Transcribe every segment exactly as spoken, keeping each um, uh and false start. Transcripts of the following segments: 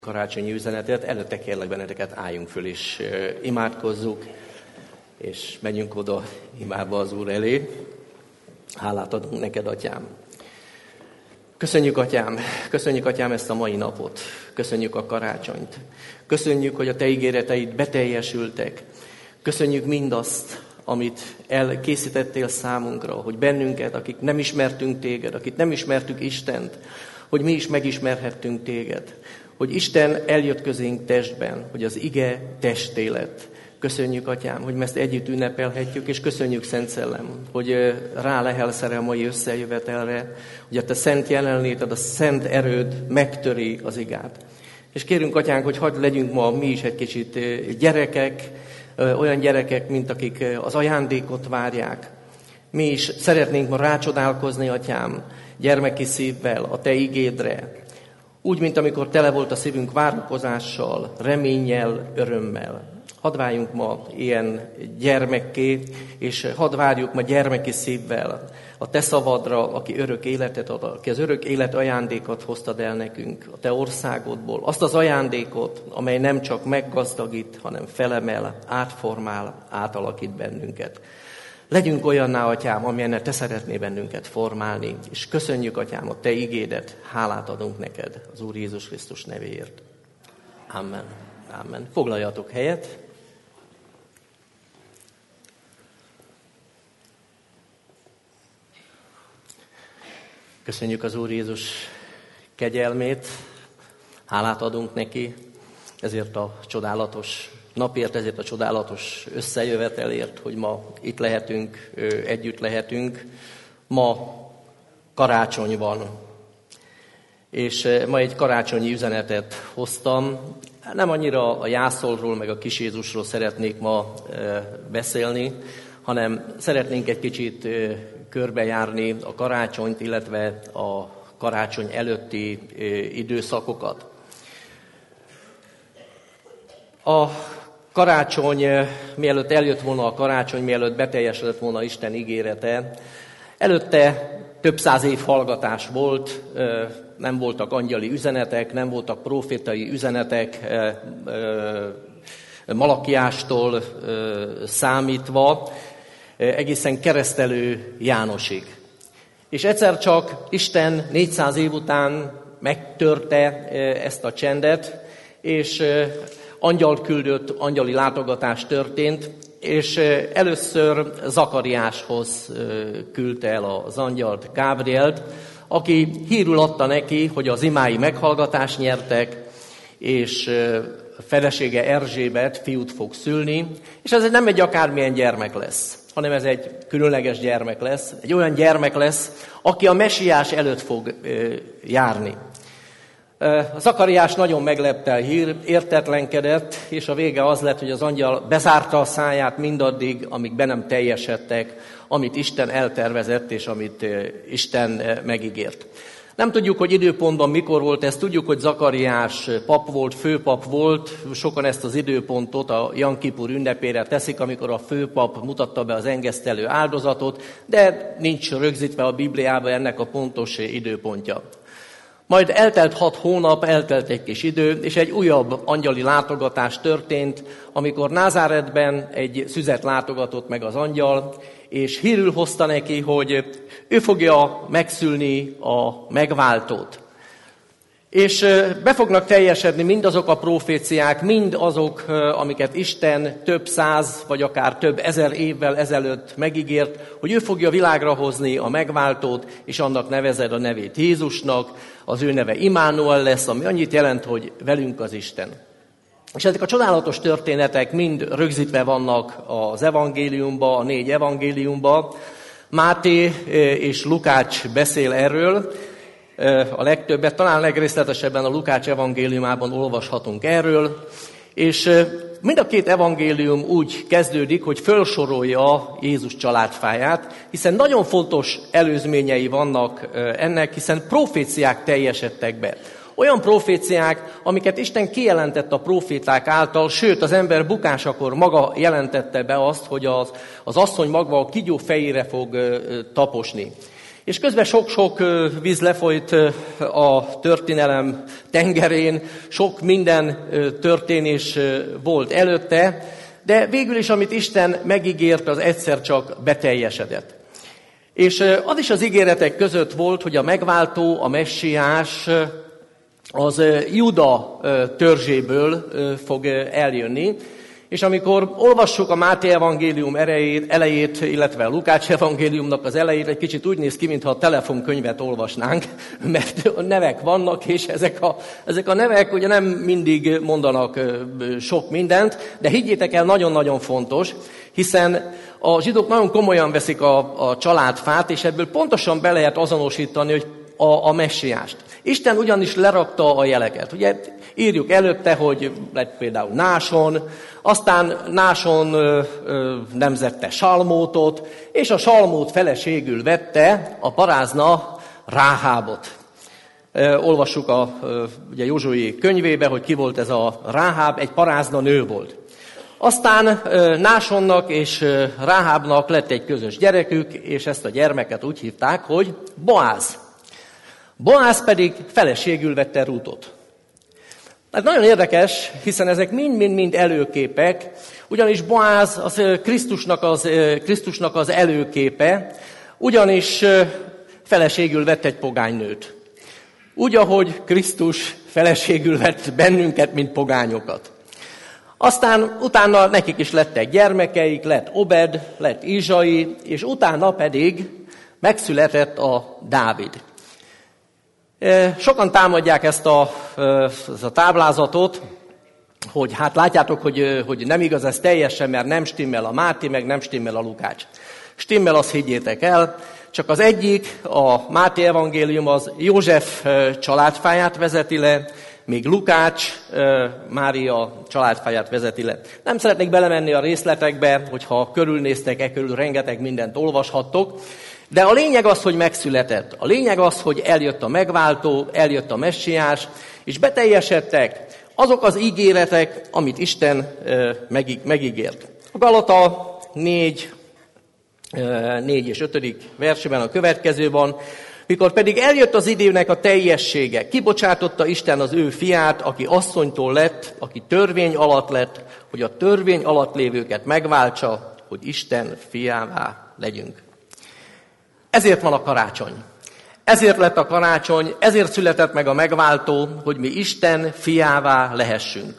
Karácsonyi üzenetet, előtte kérlek benneteket, álljunk föl és uh, imádkozzuk, és menjünk oda imába az Úr elé. Hálát adunk neked, Atyám. Köszönjük, Atyám, köszönjük, Atyám, ezt a mai napot. Köszönjük a karácsonyt. Köszönjük, hogy a Te ígéreteid beteljesültek. Köszönjük mindazt, amit elkészítettél számunkra, hogy bennünket, akik nem ismertünk Téged, akik nem ismertük Istent, hogy mi is megismerhettünk Téged. Hogy Isten eljött közénk testben, hogy az ige testé lett. Köszönjük, Atyám, hogy ezt együtt ünnepelhetjük, és köszönjük, Szent Szellem, hogy rálehelsz erre a mai összejövetelre, hogy a Te szent jelenléted, a szent erőd megtöri az igát. És kérünk, Atyánk, hogy hagyd legyünk ma mi is egy kicsit gyerekek, olyan gyerekek, mint akik az ajándékot várják. Mi is szeretnénk ma rácsodálkozni, Atyám, gyermeki szívvel a Te igédre. Úgy, mint amikor tele volt a szívünk várakozással, reménnyel, örömmel. Hadd váljunk ma ilyen gyermekké, és hadd várjuk ma gyermeki szívvel a Te szavadra, aki örök életet ad, aki az örök élet ajándékot hoztad el nekünk, a Te országodból. Azt az ajándékot, amely nem csak meggazdagít, hanem felemel, átformál, átalakít bennünket. Legyünk olyanná, Atyám, amilyennek Te szeretnél bennünket formálni, és köszönjük, Atyám, a Te igédet, hálát adunk neked az Úr Jézus Krisztus nevéért. Amen. Amen. Foglaljatok helyet. Köszönjük az Úr Jézus kegyelmét, hálát adunk neki ezért a csodálatos napért, ezért a csodálatos összejövetelért, hogy ma itt lehetünk, együtt lehetünk. Ma karácsony van, és ma egy karácsonyi üzenetet hoztam. Nem annyira a jászolról, meg a kis Jézusról szeretnék ma beszélni, hanem szeretnénk egy kicsit körbejárni a karácsonyt, illetve a karácsony előtti időszakokat. A karácsony, mielőtt eljött volna a karácsony, mielőtt beteljesedett volna Isten ígérete, előtte több száz év hallgatás volt, nem voltak angyali üzenetek, nem voltak profétai üzenetek, Malakiástól számítva, egészen Keresztelő Jánosig. És egyszer csak Isten négyszáz év után megtörte ezt a csendet, és angyalt küldött, angyali látogatás történt, és először Zakariáshoz küldte el az angyalt, Gábrielt, aki hírül adta neki, hogy az imái meghallgatást nyertek, és felesége Erzsébet fiút fog szülni, és ez nem egy akármilyen gyermek lesz, hanem ez egy különleges gyermek lesz, egy olyan gyermek lesz, aki a mesiás előtt fog járni. Zakariás nagyon meglepte a hír, értetlenkedett, és a vége az lett, hogy az angyal bezárta a száját mindaddig, amíg be nem teljesedtek, amit Isten eltervezett, és amit Isten megígért. Nem tudjuk, hogy időpontban mikor volt ez, tudjuk, hogy Zakariás pap volt, főpap volt, sokan ezt az időpontot a Jom Kipur ünnepére teszik, amikor a főpap mutatta be az engesztelő áldozatot, de nincs rögzítve a Bibliában ennek a pontos időpontja. Majd eltelt hat hónap, eltelt egy kis idő, és egy újabb angyali látogatás történt, amikor Názáretben egy szüzet látogatott meg az angyal, és hírül hozta neki, hogy ő fogja megszülni a megváltót. És be fognak teljesedni mindazok a proféciák, mind azok, amiket Isten több száz, vagy akár több ezer évvel ezelőtt megígért, hogy ő fogja világra hozni a megváltót, és annak nevezed a nevét Jézusnak, az ő neve Immanuel lesz, ami annyit jelent, hogy velünk az Isten. És ezek a csodálatos történetek mind rögzítve vannak az evangéliumban, a négy evangéliumban. Máté és Lukács beszél erről, a legtöbbet, talán legrészletesebben a Lukács evangéliumában olvashatunk erről, és mind a két evangélium úgy kezdődik, hogy felsorolja Jézus családfáját, hiszen nagyon fontos előzményei vannak ennek, hiszen proféciák teljesedtek be. Olyan proféciák, amiket Isten kijelentett a proféták által, sőt az ember bukásakor maga jelentette be azt, hogy az, az asszony magva a kígyó fejére fog taposni. És közben sok-sok víz lefolyt a történelem tengerén, sok minden történés volt előtte, de végül is, amit Isten megígért, az egyszer csak beteljesedett. És az is az ígéretek között volt, hogy a megváltó, a messiás az Júda törzséből fog eljönni. És amikor olvassuk a Máté evangélium erejét, elejét, illetve a Lukács evangéliumnak az elejét, egy kicsit úgy néz ki, mintha a telefonkönyvet olvasnánk, mert a nevek vannak, és ezek a, ezek a nevek ugye nem mindig mondanak sok mindent, de higgyétek el, nagyon-nagyon fontos, hiszen a zsidók nagyon komolyan veszik a, a családfát, és ebből pontosan be lehet azonosítani, hogy a, a messiást. Isten ugyanis lerakta a jeleket. Ugye írjuk előtte, hogy lett például Náson, aztán Náson ö, ö, nemzette Salmótot, és a Salmót feleségül vette a parázna Ráhábot. Ö, olvassuk a ö, ugye Józsué könyvébe, hogy ki volt ez a Ráháb, egy parázna nő volt. Aztán ö, Násonnak és ö, Ráhábnak lett egy közös gyerekük, és ezt a gyermeket úgy hívták, hogy Boáz. Boáz pedig feleségül vette Rútot. Hát nagyon érdekes, hiszen ezek mind-mind-mind előképek, ugyanis Boáz az Krisztusnak az, Krisztusnak az előképe, ugyanis feleségül vett egy pogánynőt. Úgy, ahogy Krisztus feleségül vett bennünket, mint pogányokat. Aztán utána nekik is lettek gyermekeik, lett Obed, lett Izsai, és utána pedig megszületett a Dávid. Sokan támadják ezt a, ezt a táblázatot, hogy hát látjátok, hogy, hogy nem igaz ez teljesen, mert nem stimmel a Máté, meg nem stimmel a Lukács. Stimmel, azt higgyétek el, csak az egyik, a Máté evangélium az József családfáját vezeti le, még Lukács Mária családfáját vezeti le. Nem szeretnék belemenni a részletekbe, hogyha körülnéztek, e körül rengeteg mindent olvashattok, de a lényeg az, hogy megszületett. A lényeg az, hogy eljött a megváltó, eljött a messiás, és beteljesedtek azok az ígéretek, amit Isten megígért. A Galata négy, négy és ötödik versében a következő van, mikor pedig eljött az időnek a teljessége, kibocsátotta Isten az ő fiát, aki asszonytól lett, aki törvény alatt lett, hogy a törvény alatt lévőket megváltsa, hogy Isten fiává legyünk. Ezért van a karácsony. Ezért lett a karácsony, ezért született meg a megváltó, hogy mi Isten fiává lehessünk.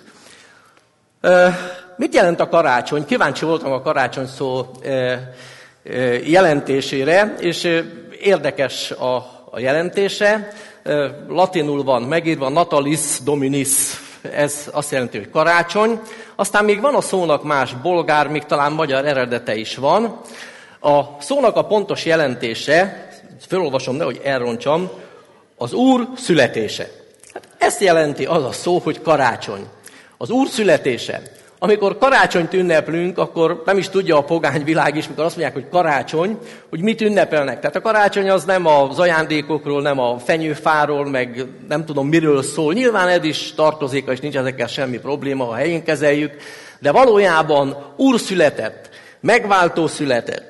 Mit jelent a karácsony? Kíváncsi voltam a karácsony szó jelentésére, és érdekes a, a jelentése. Latinul van megírva Natalis Dominis, ez azt jelenti, hogy karácsony. Aztán még van a szónak más bolgár, még talán magyar eredete is van. A szónak a pontos jelentése, felolvasom, nehogy elrontsam, az Úr születése. Hát ezt jelenti az a szó, hogy karácsony. Az Úr születése. Amikor karácsonyt ünneplünk, akkor nem is tudja a pogány világ is, mikor azt mondják, hogy karácsony, hogy mit ünnepelnek. Tehát a karácsony az nem az ajándékokról, nem a fenyőfáról, meg nem tudom miről szól. Nyilván ez is tartozik, és nincs ezekkel semmi probléma, ha helyén kezeljük, de valójában Úr született, megváltó született.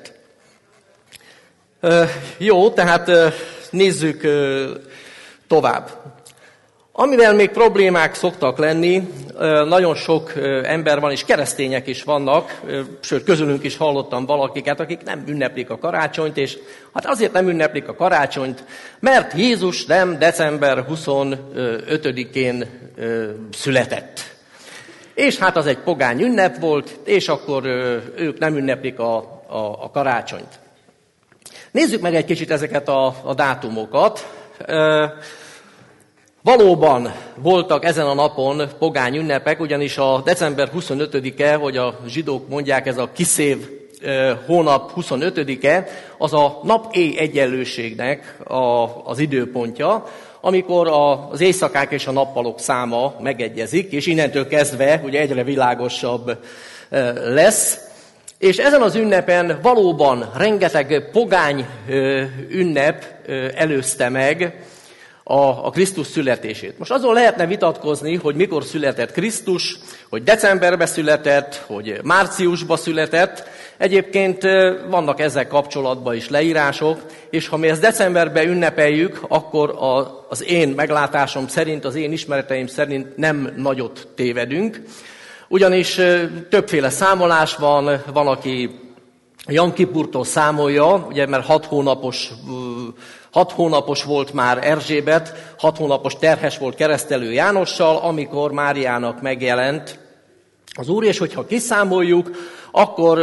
Uh, jó, tehát uh, nézzük uh, tovább. Amivel még problémák szoktak lenni, uh, nagyon sok uh, ember van, és keresztények is vannak, uh, sőt, közülünk is hallottam valakiket, akik nem ünneplik a karácsonyt, és hát azért nem ünneplik a karácsonyt, mert Jézus nem december huszonötödikén uh, született. És hát az egy pogány ünnep volt, és akkor uh, ők nem ünneplik a, a, a karácsonyt. Nézzük meg egy kicsit ezeket a, a dátumokat. E, valóban voltak ezen a napon pogány ünnepek, ugyanis a december huszonötödike, hogy a zsidók mondják, ez a kiszév e, hónap huszonötödike, az a nap-éj egyenlőségnek a, az időpontja, amikor a, az éjszakák és a nappalok száma megegyezik, és innentől kezdve ugye egyre világosabb e, lesz. És ezen az ünnepen valóban rengeteg pogány ünnep előzte meg a, a Krisztus születését. Most azon lehetne vitatkozni, hogy mikor született Krisztus, hogy decemberben született, hogy márciusban született. Egyébként vannak ezzel kapcsolatban is leírások, és ha mi ezt decemberben ünnepeljük, akkor az én meglátásom szerint, az én ismereteim szerint nem nagyot tévedünk. Ugyanis többféle számolás van, van, aki Jom Kipurtól számolja, ugye, mert hat hónapos, hat hónapos volt már Erzsébet, hat hónapos terhes volt keresztelő Jánossal, amikor Máriának megjelent az Úr, és hogyha kiszámoljuk, akkor,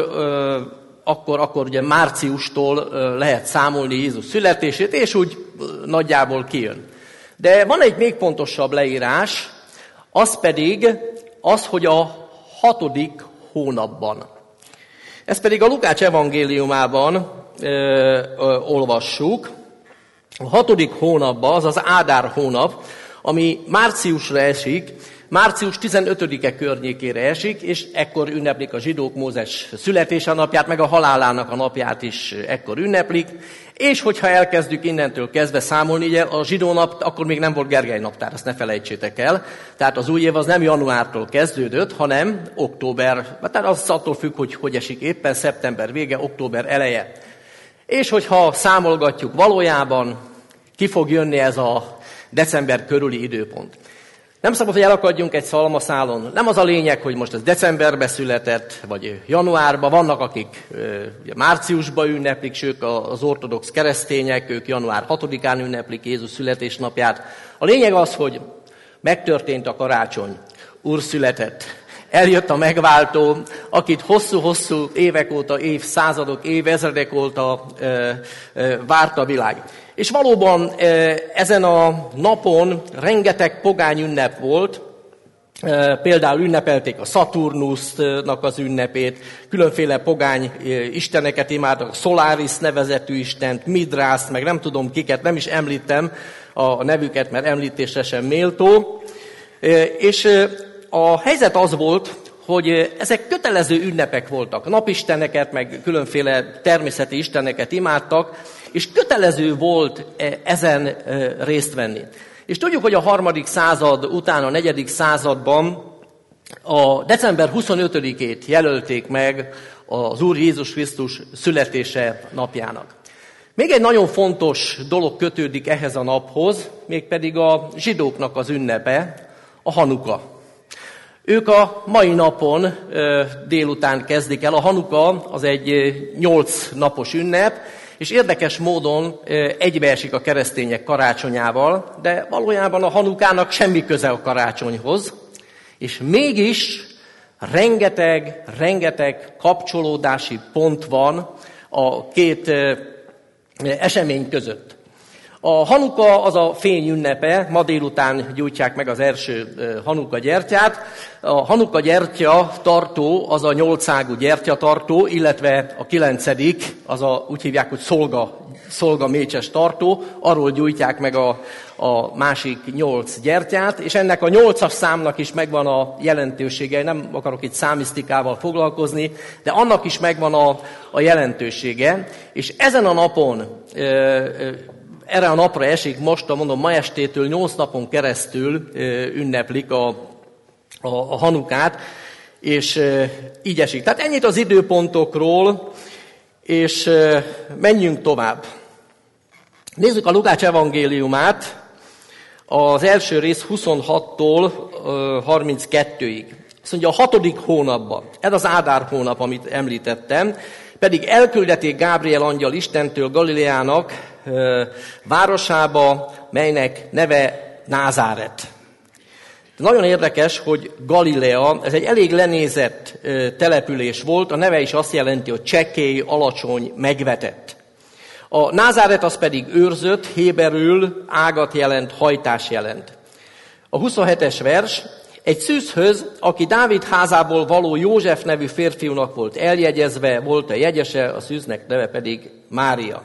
akkor, akkor ugye márciustól lehet számolni Jézus születését, és úgy nagyjából kijön. De van egy még pontosabb leírás, az pedig az, hogy a hatodik hónapban. Ezt pedig a Lukács evangéliumában ö, ö, olvassuk. A hatodik hónapban, az az Ádár hónap, ami márciusra esik, március tizenötödike környékére esik, és ekkor ünneplik a zsidók Mózes születése napját, meg a halálának a napját is ekkor ünneplik. És hogyha elkezdjük innentől kezdve számolni, ugye a zsidó nap, akkor még nem volt Gergely naptár, ezt ne felejtsétek el. Tehát az új év az nem januártól kezdődött, hanem október, tehát az attól függ, hogy hogy esik éppen, szeptember vége, október eleje. És hogyha számolgatjuk valójában, ki fog jönni ez a december körüli időpont. Nem szabad, hogy elakadjunk egy szalmaszálon. Nem az a lényeg, hogy most ez decemberben született, vagy januárban. Vannak, akik ugye, márciusban ünneplik, sőt az ortodox keresztények, ők január hatodikán ünneplik Jézus születésnapját. A lényeg az, hogy megtörtént a karácsony, Úr született. Eljött a megváltó, akit hosszú-hosszú évek óta, évszázadok, évezredek óta e, e, várt a világ. És valóban e, ezen a napon rengeteg pogány ünnep volt, e, például ünnepelték a Szaturnusznak az ünnepét, különféle pogány e, isteneket imádtak, a Solaris nevezetű istent, Midrászt, meg nem tudom kiket, nem is említem a nevüket, mert említésre sem méltó. E, és e, A helyzet az volt, hogy ezek kötelező ünnepek voltak. Napisteneket, meg különféle természeti isteneket imádtak, és kötelező volt ezen részt venni. És tudjuk, hogy a harmadik század után, a negyedik században a december huszonötödikét jelölték meg az Úr Jézus Krisztus születése napjának. Még egy nagyon fontos dolog kötődik ehhez a naphoz, mégpedig a zsidóknak az ünnepe, a Hanuka. Ők a mai napon délután kezdik el. A Hanuka az egy nyolc napos ünnep, és érdekes módon egybeesik a keresztények karácsonyával, de valójában a Hanukának semmi köze a karácsonyhoz, és mégis rengeteg, rengeteg kapcsolódási pont van a két esemény között. A Hanuka az a fény ünnepe, ma délután gyújtják meg az első Hanuka gyertyát. A Hanuka gyertya tartó az a nyolcágú gyertyatartó, illetve a kilencedik, az a, úgy hívják, hogy szolga, szolga mécses tartó, arról gyújtják meg a, a másik nyolc gyertyát, és ennek a nyolcas számnak is megvan a jelentősége, nem akarok itt számisztikával foglalkozni, de annak is megvan a, a jelentősége, és ezen a napon ö, ö, erre a napra esik most, mondom, ma estétől nyolc napon keresztül ünneplik a, a, a Hanukát, és így esik. Tehát ennyit az időpontokról, és menjünk tovább. Nézzük a Lukács evangéliumát, az első rész huszonhattól harminckettőig. Azt mondja, a hatodik hónapban, ez az Ádár hónap, amit említettem, pedig elküldették Gábriel angyal Istentől Galileának városába, melynek neve Názáret. Nagyon érdekes, hogy Galilea, ez egy elég lenézett település volt, a neve is azt jelenti, hogy csekély, alacsony, megvetett. A Názáret az pedig őrzött, héberül ágat jelent, hajtás jelent. A huszonhetes vers, egy szűzhöz, aki Dávid házából való József nevű férfiúnak volt eljegyezve, volt a jegyese, a szűznek neve pedig Mária.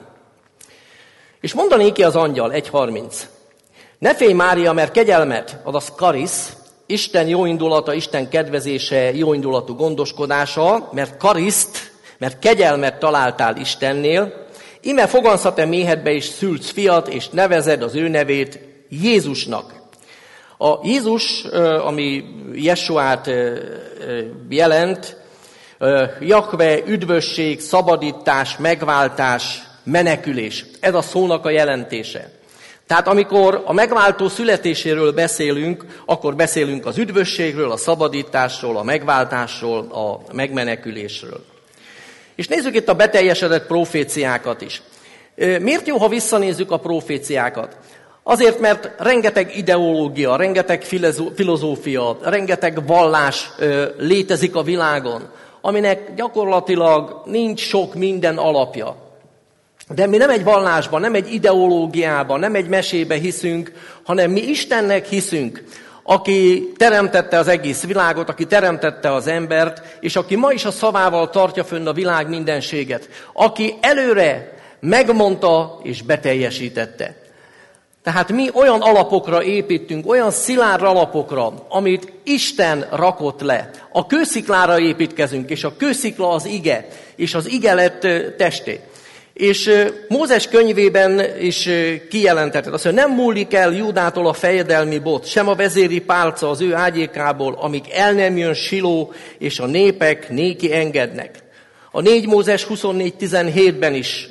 És mondané ki az angyal, egy harminc. Ne félj, Mária, mert kegyelmet, azaz karisz, Isten jóindulata, Isten kedvezése, jóindulatú gondoskodása, mert kariszt, mert kegyelmet találtál Istennél, ime fogansz a te méhedbe, és szülsz fiat, és nevezed az ő nevét Jézusnak. A Jézus, ami Jesuát jelent, Jahve, üdvösség, szabadítás, megváltás, menekülés. Ez a szónak a jelentése. Tehát amikor a megváltó születéséről beszélünk, akkor beszélünk az üdvösségről, a szabadításról, a megváltásról, a megmenekülésről. És nézzük itt a beteljesedett proféciákat is. Miért jó, ha visszanézzük a proféciákat? Azért, mert rengeteg ideológia, rengeteg filozófia, rengeteg vallás létezik a világon, aminek gyakorlatilag nincs sok minden alapja. De mi nem egy vallásban, nem egy ideológiában, nem egy mesébe hiszünk, hanem mi Istennek hiszünk, aki teremtette az egész világot, aki teremtette az embert, és aki ma is a szavával tartja fönn a világ mindenséget, aki előre megmondta és beteljesítette. Tehát mi olyan alapokra építünk, olyan szilárd alapokra, amit Isten rakott le. A kősziklára építkezünk, és a kőszikla az ige, és az ige lett testé. És Mózes könyvében is kijelentette, azt mondja, nem múlik el Júdától a fejedelmi bot, sem a vezéri pálca az ő ágyékából, amíg el nem jön Siló, és a népek néki engednek. A négy Mózes huszonnégy tizenhétben is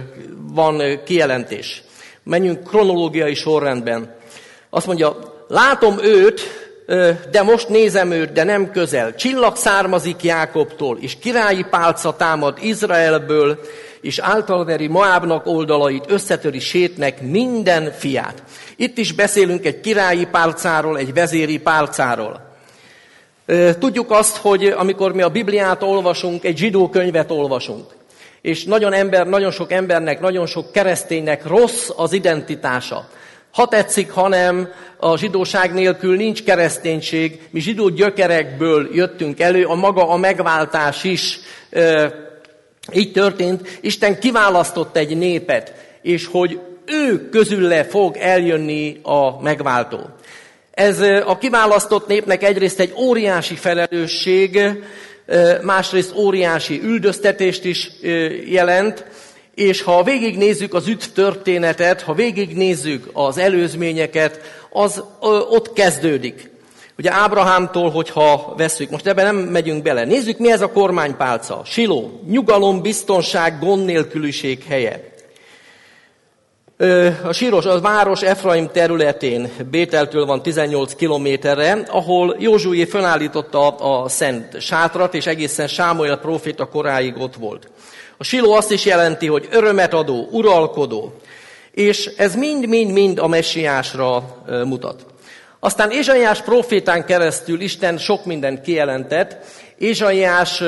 van kijelentés. Menjünk kronológiai sorrendben. Azt mondja, látom őt, de most nézem őt, de nem közel. Csillag származik Jákobtól, és királyi pálca támad Izraelből, és általveri Moábnak oldalait, összetöri Sétnek minden fiát. Itt is beszélünk egy királyi pálcáról, egy vezéri pálcáról. Tudjuk azt, hogy amikor mi a Bibliát olvasunk, egy zsidó könyvet olvasunk. És nagyon, ember, nagyon sok embernek, nagyon sok kereszténynek rossz az identitása. Ha tetszik, hanem a zsidóság nélkül nincs kereszténység, mi zsidó gyökerekből jöttünk elő, a maga a megváltás is e, így történt. Isten kiválasztott egy népet, és hogy ő közülle fog eljönni a megváltó. Ez a kiválasztott népnek egyrészt egy óriási felelősség, másrészt óriási üldöztetést is jelent, és ha végignézzük az üdv történetet, ha végignézzük az előzményeket, az ott kezdődik. Ugye Ábrahámtól, hogyha vesszük, most ebben nem megyünk bele, nézzük, mi ez a kormánypálca. Siló, nyugalom, biztonság, gond nélküliség helye. A síros, a város Efraim területén, Bételtől van tizennyolc kilométerre, ahol Józsué felállította a szent sátrat, és egészen Sámuel próféta koráig ott volt. A Siló azt is jelenti, hogy örömet adó, uralkodó, és ez mind-mind-mind a messiásra mutat. Aztán Ézsaiás prófétán keresztül Isten sok mindent kijelentett. Ézsaiás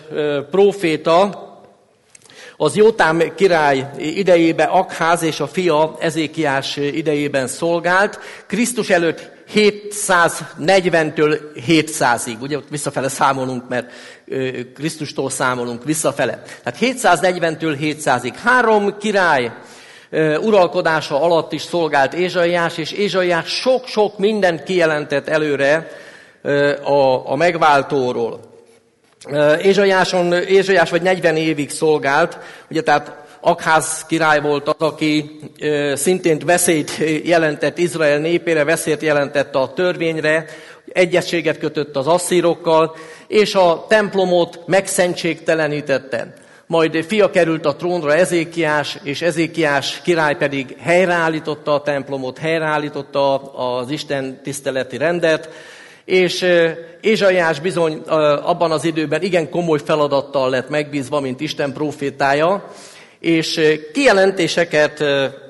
próféta az Jótám király idejében Akház és a fia Ezékiás idejében szolgált, Krisztus előtt hétszáznegyventől hétszázig, ugye visszafele számolunk, mert Krisztustól számolunk visszafele. Tehát hétszáznegyventől hétszázig. Három király uralkodása alatt is szolgált Ézsaiás, és Ézsaiás sok-sok mindent kijelentett előre a, a megváltóról. Ézsaiáson, Ézsaiás vagy negyven évig szolgált, ugye tehát Akház király volt az, aki szintén veszélyt jelentett Izrael népére, veszélyt jelentett a törvényre, egyezséget kötött az asszírokkal, és a templomot megszentségtelenítette. Majd fia került a trónra Ezékiás, és Ezékiás király pedig helyreállította a templomot, helyreállította az Isten tiszteleti rendet, és Ézsaiás bizony abban az időben igen komoly feladattal lett megbízva, mint Isten prófétája, és kijelentéseket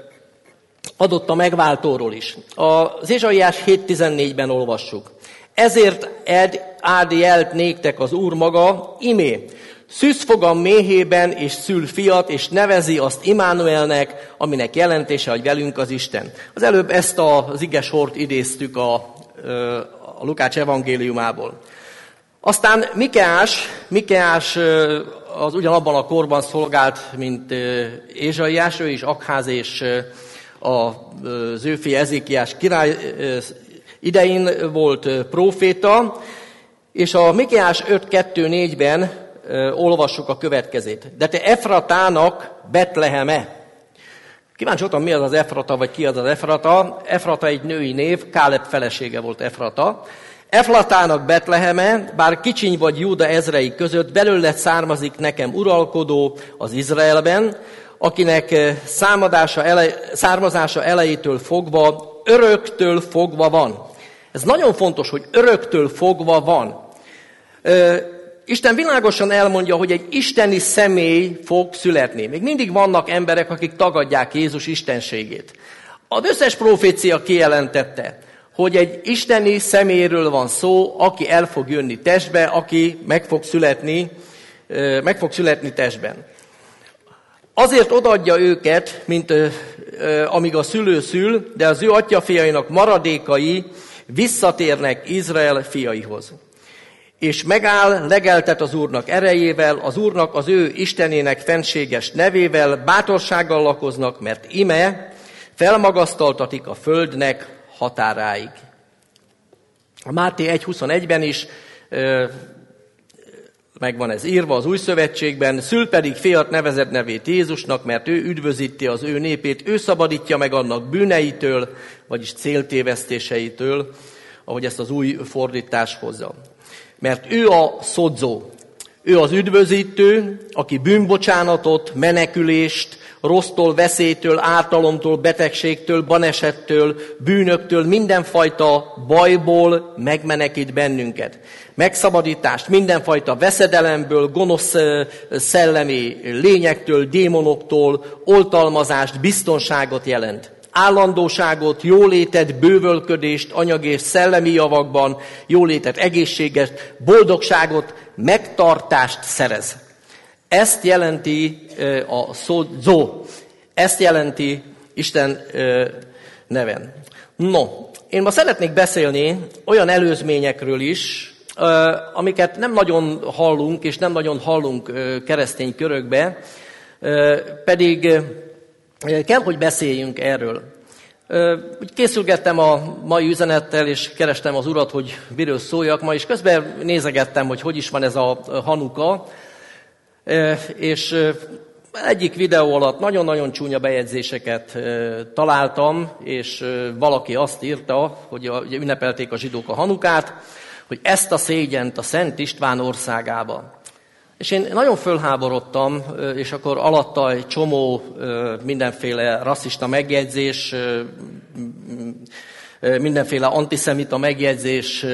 adott a megváltóról is. Az Ézsaiás hét tizennégyben olvassuk. Ezért ádi elt néktek az Úr maga, imé, szűzfogam méhében, és szül fiat, és nevezi azt Immanuelnek, aminek jelentése, hogy velünk az Isten. Az előbb ezt az igesort idéztük a, a Lukács evangéliumából. Aztán Mikeás, Mikeás az ugyanabban a korban szolgált, mint Ézsaiás, ő is Akház és az ő fia Ezékiás király idején volt próféta, és a Mikeás öt kettő négyben olvassuk a következét. De te Efratának Betleheme. Kíváncsi voltam, mi az az Efrata, vagy ki az az Efrata. Efrata egy női név, Káleb felesége volt Efrata. Eflatának Betleheme, bár kicsiny vagy Júda ezrei között, belőle származik nekem uralkodó az Izraelben, akinek számadása elej, származása elejétől fogva, öröktől fogva van. Ez nagyon fontos, hogy öröktől fogva van. Isten világosan elmondja, hogy egy isteni személy fog születni. Még mindig vannak emberek, akik tagadják Jézus istenségét. Az összes profécia kijelentette, hogy egy isteni személyről van szó, aki el fog jönni testbe, aki meg fog születni, meg fog születni testben. Azért odaadja őket, mint amíg a szülő szül, de az ő atyafiainak maradékai visszatérnek Izrael fiaihoz. És megáll, legeltet az Úrnak erejével, az Úrnak az ő Istenének fenséges nevével, bátorsággal lakoznak, mert ime felmagasztaltatik a földnek határáig. A Máté egy huszonegyben is ö, megvan ez írva az Új Szövetségben, szül pedig fiat nevezett nevét Jézusnak, mert ő üdvözíti az ő népét, ő szabadítja meg annak bűneitől, vagyis céltévesztéseitől, ahogy ezt az új fordítás hozza. Mert ő a szodzó, ő az üdvözítő, aki bűnbocsánatot, menekülést, rossztól, veszélytől, ártalomtól, betegségtől, banesettől, bűnöktől, mindenfajta bajból megmenekít bennünket. Megszabadítást mindenfajta veszedelemből, gonosz szellemi lényektől, démonoktól, oltalmazást, biztonságot jelent. Állandóságot, jólétet, bővölködést, anyagi és szellemi javakban, jólétet, egészséget, boldogságot, megtartást szerez. Ezt jelenti a szodzó, ezt jelenti Isten neven. No, én ma szeretnék beszélni olyan előzményekről is, amiket nem nagyon hallunk, és nem nagyon hallunk keresztény körökbe, pedig kell, hogy beszéljünk erről. Úgy készülgettem a mai üzenettel, és kerestem az Urat, hogy miről szóljak ma, és közben nézegettem, hogy hogy is van ez a Hanuka, és egyik videó alatt nagyon-nagyon csúnya bejegyzéseket találtam, és valaki azt írta, hogy ünnepelték a zsidók a Hanukát, hogy ezt a szégyent a Szent István országába. És én nagyon fölháborodtam, és akkor alatta egy csomó mindenféle rasszista megjegyzés, mindenféle antiszemita megjegyzés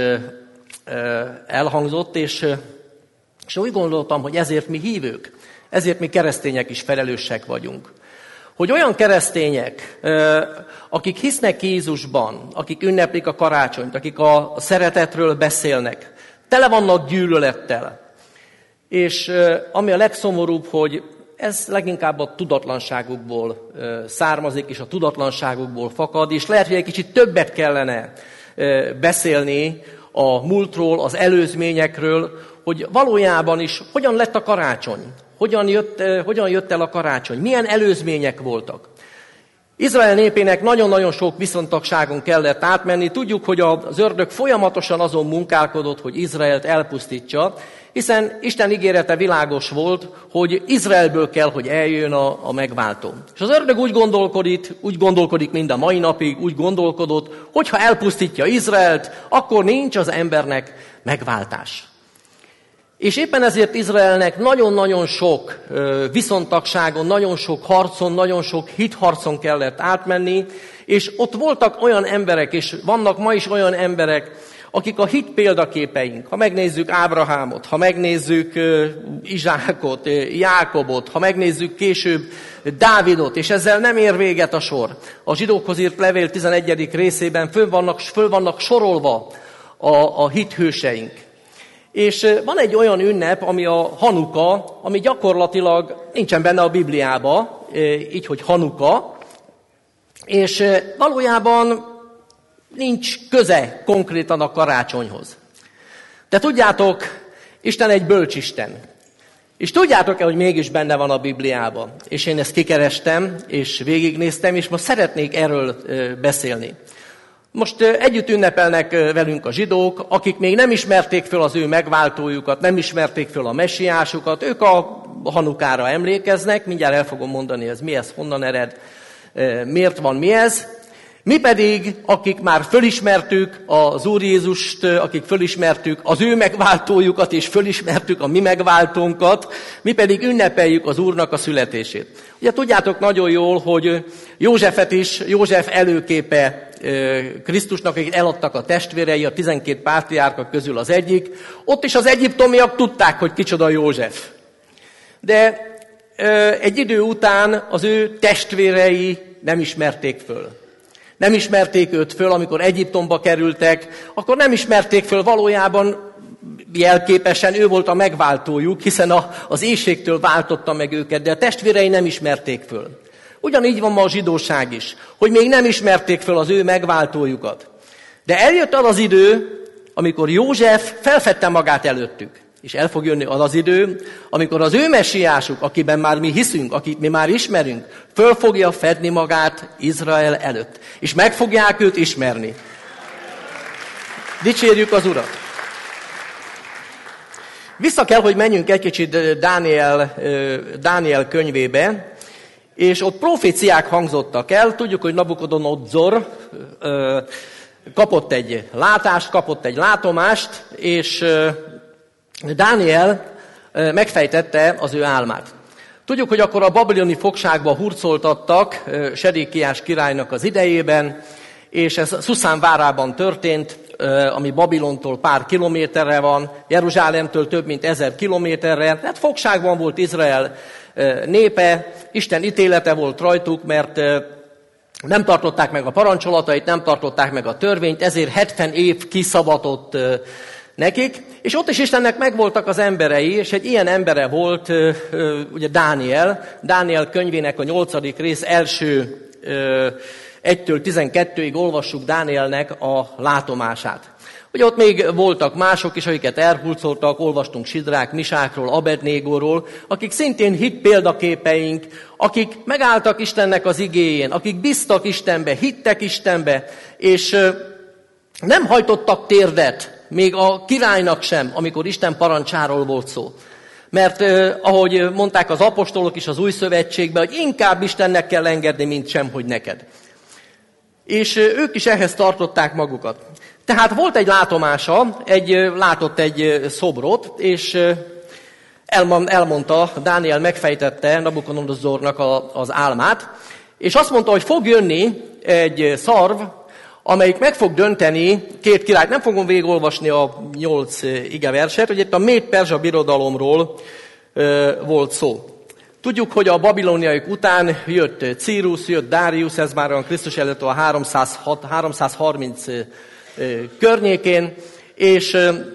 elhangzott, és, és úgy gondoltam, hogy ezért mi hívők, ezért mi keresztények is felelősek vagyunk. Hogy olyan keresztények, akik hisznek Jézusban, akik ünneplik a karácsonyt, akik a szeretetről beszélnek, tele vannak gyűlölettel. És ami a legszomorúbb, hogy ez leginkább a tudatlanságukból származik, és a tudatlanságukból fakad, és lehet, hogy egy kicsit többet kellene beszélni a múltról, az előzményekről, hogy valójában is hogyan lett a karácsony, hogyan jött, hogyan jött el a karácsony, milyen előzmények voltak. Izrael népének nagyon-nagyon sok viszontagságon kellett átmenni. Tudjuk, hogy az ördög folyamatosan azon munkálkodott, hogy Izraelt elpusztítsa, hiszen Isten ígérete világos volt, hogy Izraelből kell, hogy eljön a, a megváltó. És az ördög úgy gondolkodik, úgy gondolkodik mind a mai napig, úgy gondolkodott, hogy ha elpusztítja Izraelt, akkor nincs az embernek megváltás. És éppen ezért Izraelnek nagyon-nagyon sok viszontagságon, nagyon sok harcon, nagyon sok hitharcon kellett átmenni, és ott voltak olyan emberek, és vannak ma is olyan emberek, akik a hit példaképeink. Ha megnézzük Ábrahámot, ha megnézzük Izsákot, Jákobot, ha megnézzük később Dávidot, és ezzel nem ér véget a sor. A zsidókhoz írt levél tizenegyedik részében föl vannak, föl vannak sorolva a, a hithőseink. És van egy olyan ünnep, ami a Hanuka, ami gyakorlatilag nincsen benne a Bibliában, így, hogy Hanuka, és valójában nincs köze konkrétan a karácsonyhoz. De tudjátok, Isten egy bölcsisten. És tudjátok-e, hogy mégis benne van a Bibliában? És én ezt kikerestem, és végignéztem, és most szeretnék erről beszélni. Most együtt ünnepelnek velünk a zsidók, akik még nem ismerték föl az ő megváltójukat, nem ismerték föl a messiásukat, ők a Hanukára emlékeznek, mindjárt el fogom mondani, ez mi ez, honnan ered, miért van mi ez. Mi pedig, akik már fölismertük az Úr Jézust, akik fölismertük az ő megváltójukat, és fölismertük a mi megváltónkat, mi pedig ünnepeljük az Úrnak a születését. Ugye tudjátok nagyon jól, hogy Józsefet is, József előképe Krisztusnak, akik eladtak a testvérei, a tizenkét pátriárka közül az egyik. Ott is az egyiptomiak tudták, hogy kicsoda József. De egy idő után az ő testvérei nem ismerték föl. Nem ismerték őt föl, amikor Egyiptomba kerültek, akkor nem ismerték föl valójában jelképesen, ő volt a megváltójuk, hiszen a, az éhségtől váltotta meg őket, de a testvérei nem ismerték föl. Ugyanígy van ma a zsidóság is, hogy még nem ismerték föl az ő megváltójukat. De eljött az az idő, amikor József felfedte magát előttük. És el fog jönni az az idő, amikor az ő messiásuk, akiben már mi hiszünk, akit mi már ismerünk, föl fogja fedni magát Izrael előtt. És meg fogják őt ismerni. Dicsérjük az Urat! Vissza kell, hogy menjünk egy kicsit Dániel, Dániel könyvébe, és ott proféciák hangzottak el. Tudjuk, hogy Nabukodonozor kapott egy látást, kapott egy látomást, és Dániel megfejtette az ő álmát. Tudjuk, hogy akkor a babiloni fogságba hurcoltattak Sedékiás királynak az idejében, és ez Szuszán várában történt, ami Babilontól pár kilométerre van, Jeruzsálemtől több mint ezer kilométerre. Hát fogságban volt Izrael népe, Isten ítélete volt rajtuk, mert nem tartották meg a parancsolatait, nem tartották meg a törvényt, ezért hetven év kiszabadott nekik, és ott is Istennek megvoltak az emberei, és egy ilyen embere volt ugye Dániel, Dániel könyvének a nyolcadik rész első egytől tizenkettőig olvassuk Dánielnek a látomását. Ugye ott még voltak mások is, akiket elhurcoltak, olvastunk Sidrák, Misákról, Abednégóról, akik szintén hit példaképeink, akik megálltak Istennek az igéjén, akik bíztak Istenbe, hittek Istenbe, és nem hajtottak térdet, még a királynak sem, amikor Isten parancsáról volt szó. Mert eh, ahogy mondták az apostolok is az új szövetségben, hogy inkább Istennek kell engedni, mint sem, hogy neked. És eh, ők is ehhez tartották magukat. Tehát volt egy látomása, egy, látott egy szobrot, és elmondta, Dániel megfejtette Nabukodonozornak az álmát, és azt mondta, hogy fog jönni egy szarv, amelyik meg fog dönteni két királyt. Nem fogom végigolvasni a nyolc igeverset, hogy itt a Méd-Perzsa birodalomról volt szó. Tudjuk, hogy a babiloniaiak után jött Círus, jött Dárius, ez már a Krisztus előtt a háromszázhat, háromszázharminc környékén, és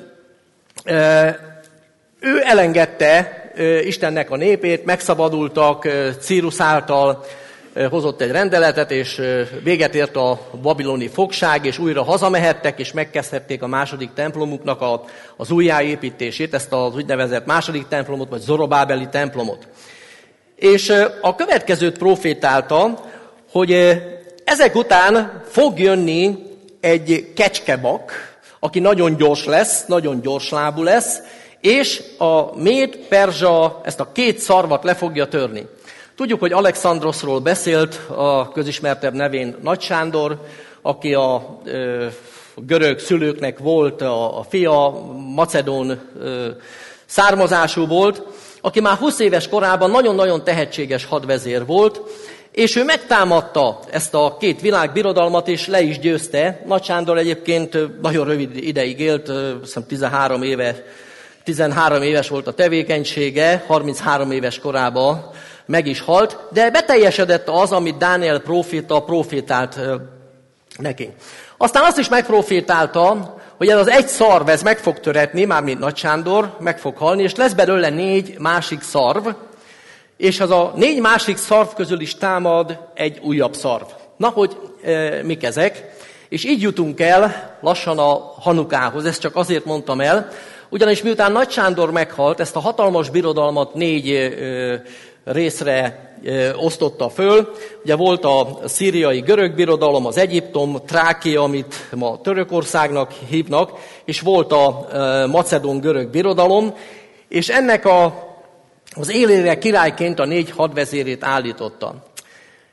ő elengedte Istennek a népét, megszabadultak Círus által, hozott egy rendeletet, és véget ért a babiloni fogság, és újra hazamehettek, és megkezdhették a második templomuknak a, az újjáépítését, ezt az úgynevezett második templomot, vagy Zorobábeli templomot. És a következőt profétálta, hogy ezek után fog jönni egy kecskebak, aki nagyon gyors lesz, nagyon gyorslábú lesz, és a Méd-Perzsa ezt a két szarvat le fogja törni. Tudjuk, hogy Alexandroszról beszélt a közismertebb nevén Nagy Sándor, aki a ö, görög szülőknek volt a, a fia, macedón ö, származású volt, aki már húsz éves korában nagyon-nagyon tehetséges hadvezér volt, és ő megtámadta ezt a két világbirodalmat, és le is győzte. Nagy Sándor egyébként nagyon rövid ideig élt, hiszem tizenhárom éve, tizenhárom éves volt a tevékenysége, harminchárom éves korában meg is halt, de beteljesedett az, amit Dániel próféta profétált neki. Aztán azt is megprofétálta, hogy ez az egy szarv, ez meg fog töretni, mármint Nagy Sándor, meg fog halni, és lesz belőle négy másik szarv, és az a négy másik szarv közül is támad egy újabb szarv. Na, hogy e, mik ezek? És így jutunk el lassan a Hanukához, ezt csak azért mondtam el, ugyanis miután Nagy Sándor meghalt, ezt a hatalmas birodalmat négy e, részre e, osztotta föl. Ugye volt a szíriai görög birodalom, az Egyiptom, Trákia, amit ma Törökországnak hívnak, és volt a e, macedón görög birodalom, és ennek a, az élére királyként a négy hadvezérét állította.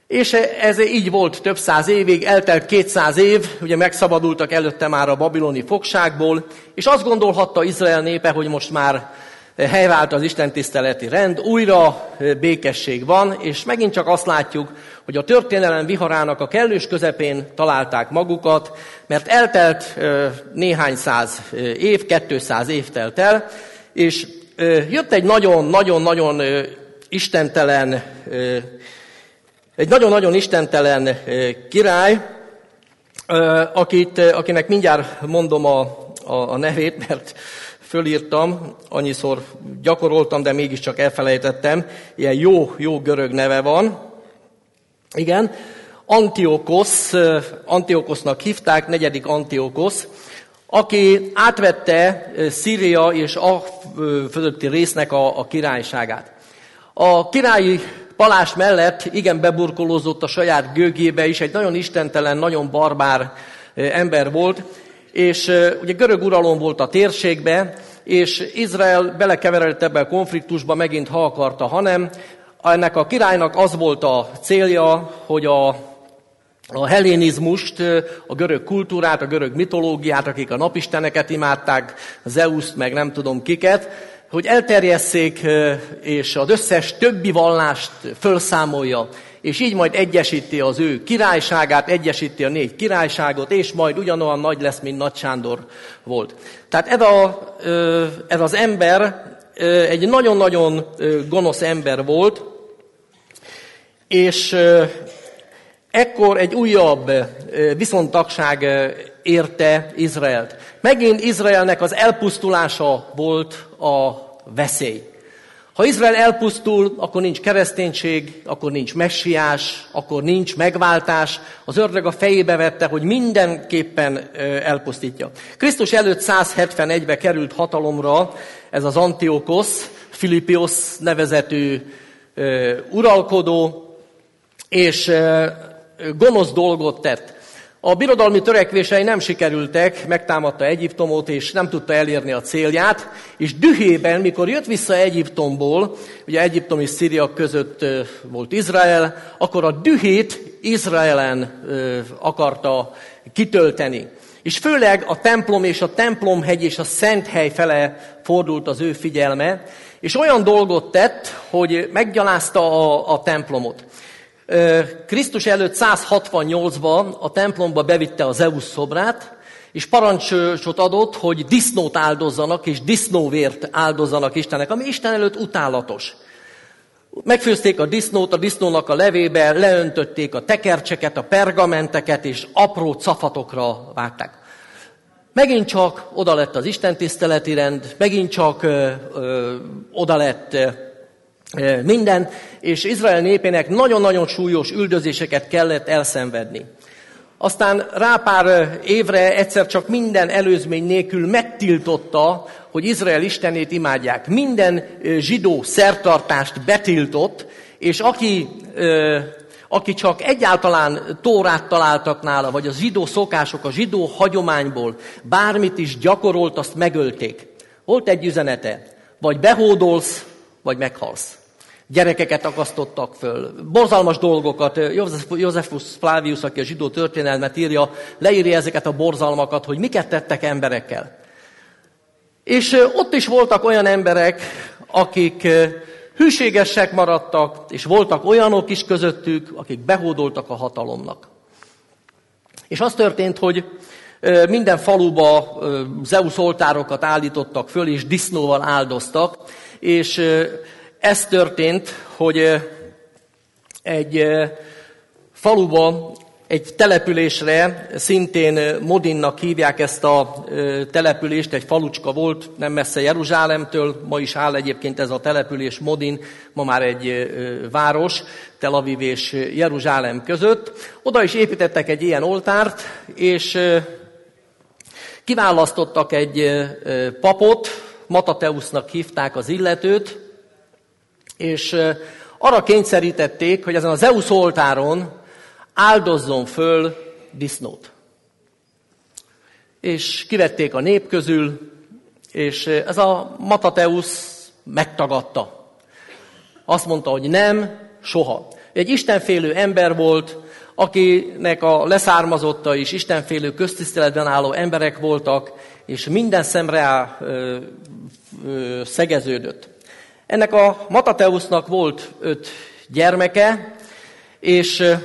És ez így volt több száz évig, eltelt kétszáz év, ugye megszabadultak előtte már a babiloni fogságból, és azt gondolhatta Izrael népe, hogy most már helyreállt az istentiszteleti rend, újra békesség van, és megint csak azt látjuk, hogy a történelem viharának a kellős közepén találták magukat, mert eltelt néhány száz év, kétszáz év telt el, és jött egy nagyon-nagyon-nagyon istentelen, egy nagyon-nagyon istentelen király, akit, akinek mindjárt mondom a, a, a nevét, mert fölírtam, annyiszor gyakoroltam, de mégiscsak elfelejtettem. Ilyen jó, jó görög neve van. Igen, Antiokosz, Antiokosznak hívták, negyedik Antiokosz, aki átvette Szíria és a fölötti résznek a, a királyságát. A királyi palás mellett igen beburkolózott a saját gőgébe is, egy nagyon istentelen, nagyon barbár ember volt, és ugye görög uralom volt a térségbe, és Izrael belekeveredett ebbe a konfliktusba megint, ha akarta, hanem ennek a királynak az volt a célja, hogy a, a hellénizmust, a görög kultúrát, a görög mitológiát, akik a napisteneket imádták, Zeuszt, meg nem tudom kiket, hogy elterjesszék, és az összes többi vallást felszámolja, és így majd egyesíti az ő királyságát, egyesíti a négy királyságot, és majd ugyanolyan nagy lesz, mint Nagy Sándor volt. Tehát ez, a, ez az ember egy nagyon-nagyon gonosz ember volt, és ekkor egy újabb viszontagság érte Izraelt. Megint Izraelnek az elpusztulása volt a veszély. Ha Izrael elpusztul, akkor nincs kereszténység, akkor nincs messiás, akkor nincs megváltás. Az ördög a fejébe vette, hogy mindenképpen elpusztítja. Krisztus előtt száz hetvenegybe került hatalomra ez az Antiokosz, Filipiosz nevezetű uralkodó, és gonosz dolgot tett. A birodalmi törekvései nem sikerültek, megtámadta Egyiptomot, és nem tudta elérni a célját, és dühében, mikor jött vissza Egyiptomból, ugye Egyiptom és Szíria között volt Izrael, akkor a dühét Izraelen akarta kitölteni. És főleg a templom és a templomhegy és a Szenthely fele fordult az ő figyelme, és olyan dolgot tett, hogy meggyalázta a, a templomot. Krisztus előtt száz hatvannyolcban a templomba bevitte a Zeus szobrát, és parancsot adott, hogy disznót áldozzanak, és disznóvért áldozzanak Istennek, ami Isten előtt utálatos. Megfőzték a disznót, a disznónak a levébe, leöntötték a tekercseket, a pergamenteket, és apró cafatokra vágták. Megint csak oda lett az istentiszteleti rend, megint csak ö, ö, oda lett ö, minden, és Izrael népének nagyon-nagyon súlyos üldözéseket kellett elszenvedni. Aztán rá pár évre egyszer csak minden előzmény nélkül megtiltotta, hogy Izrael istenét imádják. Minden zsidó szertartást betiltott, és aki, aki csak egyáltalán Tórát találtak nála, vagy a zsidó szokások, a zsidó hagyományból bármit is gyakorolt, azt megölték. Volt egy üzenete, vagy behódolsz, vagy meghalsz. Gyerekeket akasztottak föl, borzalmas dolgokat. Josephus Flavius, aki a zsidó történelmet írja, leírja ezeket a borzalmakat, hogy miket tettek emberekkel. És ott is voltak olyan emberek, akik hűségesek maradtak, és voltak olyanok is közöttük, akik behódoltak a hatalomnak. És az történt, hogy minden faluba Zeus oltárokat állítottak föl, és disznóval áldoztak, és ez történt, hogy egy faluba, egy településre, szintén Modinnak hívják ezt a települést, egy falucska volt, nem messze Jeruzsálemtől, ma is áll egyébként ez a település, Modin, ma már egy város, Tel Aviv és Jeruzsálem között. Oda is építettek egy ilyen oltárt, és kiválasztottak egy papot, Matateusznak hívták az illetőt, és arra kényszerítették, hogy ezen a Zeus oltáron áldozzon föl disznót. És kivették a nép közül, és ez a Matateusz megtagadta. Azt mondta, hogy nem, soha. Egy istenfélő ember volt, akinek a leszármazotta is istenfélő köztiszteletben álló emberek voltak, és minden szemre rá ö, ö, szegeződött. Ennek a Matateusznak volt öt gyermeke, és ö,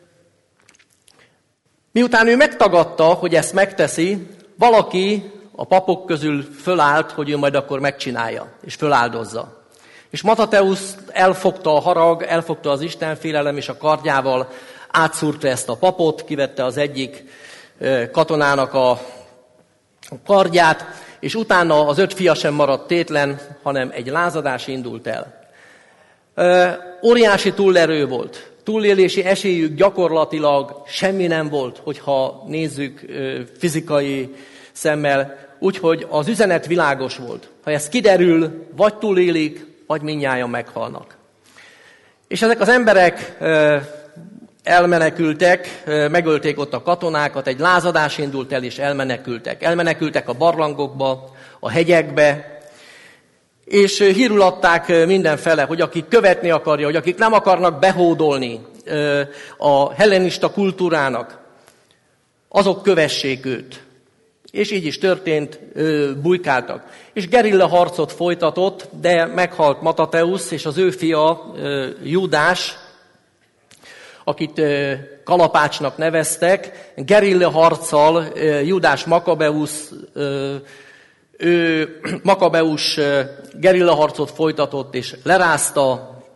miután ő megtagadta, hogy ezt megteszi, valaki a papok közül fölállt, hogy ő majd akkor megcsinálja, és föláldozza. És Matateusz elfogta a harag, elfogta az istenfélelem, és a kardjával átszúrta ezt a papot, kivette az egyik katonának a kardját, és utána az öt fia sem maradt tétlen, hanem egy lázadás indult el. Óriási túlerő volt. Túlélési esélyük gyakorlatilag semmi nem volt, hogyha nézzük fizikai szemmel, úgyhogy az üzenet világos volt. Ha ez kiderül, vagy túlélik, vagy mindnyájan meghalnak. És ezek az emberek elmenekültek, megölték ott a katonákat, egy lázadás indult el, és elmenekültek. Elmenekültek a barlangokba, a hegyekbe, és hírül adták mindenfele, hogy akik követni akarja, hogy akik nem akarnak behódolni a hellenista kultúrának, azok kövessék őt. És így is történt, bujkáltak. És gerilla harcot folytatott, de meghalt Matateusz, és az ő fia Júdás, akit kalapácsnak neveztek, gerilla harccal Júdás Makabeusz, ő Makabeus gerilla harcot folytatott, és lerázta,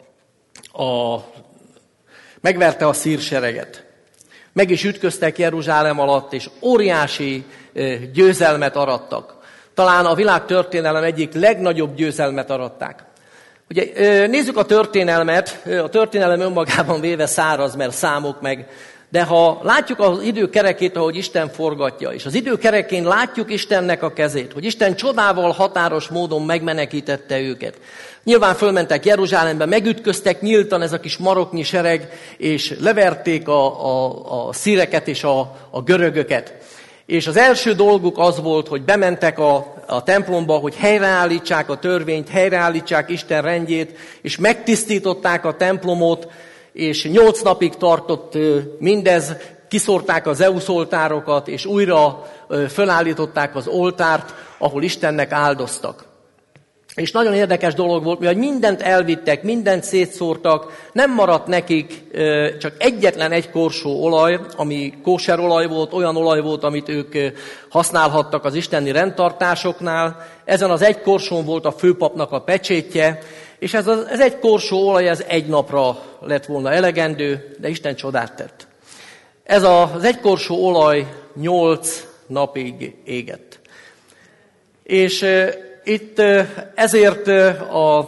a, megverte a szírsereget. Meg is ütköztek Jeruzsálem alatt, és óriási győzelmet arattak. Talán a világtörténelem egyik legnagyobb győzelmet aratták. Ugye nézzük a történelmet, a történelem önmagában véve száraz, mert számok meg, de ha látjuk az idő kerekét, ahogy Isten forgatja, és az idő kerekén látjuk Istennek a kezét, hogy Isten csodával, határos módon megmenekítette őket. Nyilván fölmentek Jeruzsálembe, megütköztek nyíltan ez a kis maroknyi sereg, és leverték a, a, a szíreket és a, a görögöket. És az első dolguk az volt, hogy bementek a, a templomba, hogy helyreállítsák a törvényt, helyreállítsák Isten rendjét, és megtisztították a templomot, és nyolc napig tartott mindez, kiszórták az Zeusz oltárokat, és újra fölállították az oltárt, ahol Istennek áldoztak. És nagyon érdekes dolog volt, mivel mindent elvittek, mindent szétszórtak, nem maradt nekik csak egyetlen egy korsó olaj, ami kóser olaj volt, olyan olaj volt, amit ők használhattak az isteni rendtartásoknál. Ezen az egy korsón volt a főpapnak a pecsétje, és ez, az, ez egy korsó olaj, ez egy napra lett volna elegendő, de Isten csodát tett. Ez az egy korsó olaj nyolc napig égett. És itt ezért a,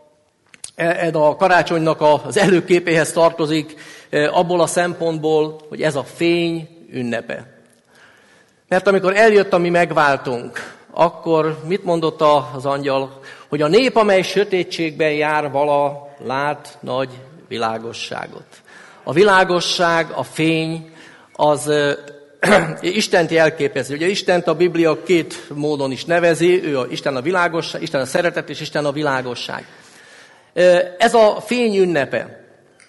a karácsonynak az előképéhez tartozik abból a szempontból, hogy ez a fény ünnepe. Mert amikor eljött a mi megváltunk, akkor mit mondott az angyal? Hogy a nép, amely sötétségben jár, vala lát nagy világosságot. A világosság, a fény, az Istent jelképezi. Ugye Istent a Biblia két módon is nevezi, ő a Isten a világosság, Isten a szeretet és Isten a világosság. Ez a fény ünnepe.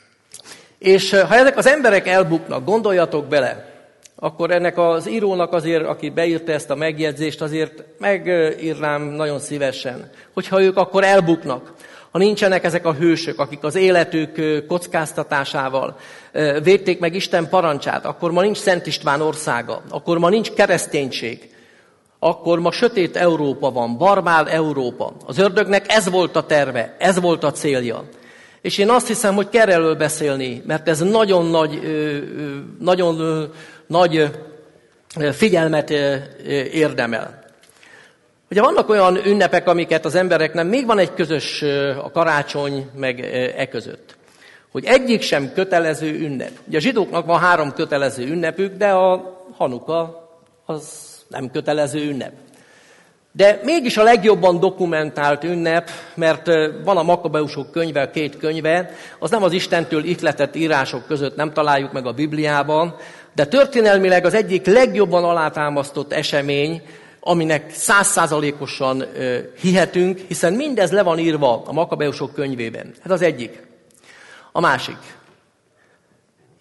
És ha ezek az emberek elbuknak, gondoljatok bele, akkor ennek az írónak azért, aki beírta ezt a megjegyzést, azért megírnám nagyon szívesen, hogyha ők akkor elbuknak. Ha nincsenek ezek a hősök, akik az életük kockáztatásával védték meg Isten parancsát, akkor ma nincs Szent István országa, akkor ma nincs kereszténység, akkor ma sötét Európa van, barbár Európa. Az ördögnek ez volt a terve, ez volt a célja. És én azt hiszem, hogy kell erről beszélni, mert ez nagyon nagy, nagyon nagy figyelmet érdemel. Ugye vannak olyan ünnepek, amiket az embereknek, még van egy közös a karácsony meg e között, hogy egyik sem kötelező ünnep. Ugye a zsidóknak van három kötelező ünnepük, de a Hanuka az nem kötelező ünnep. De mégis a legjobban dokumentált ünnep, mert van a Makabeusok könyve, a két könyve, az nem az Istentől ihletett írások között nem találjuk meg a Bibliában, de történelmileg az egyik legjobban alátámasztott esemény, aminek százszázalékosan hihetünk, hiszen mindez le van írva a Makabeusok könyvében. Ez az egyik. A másik.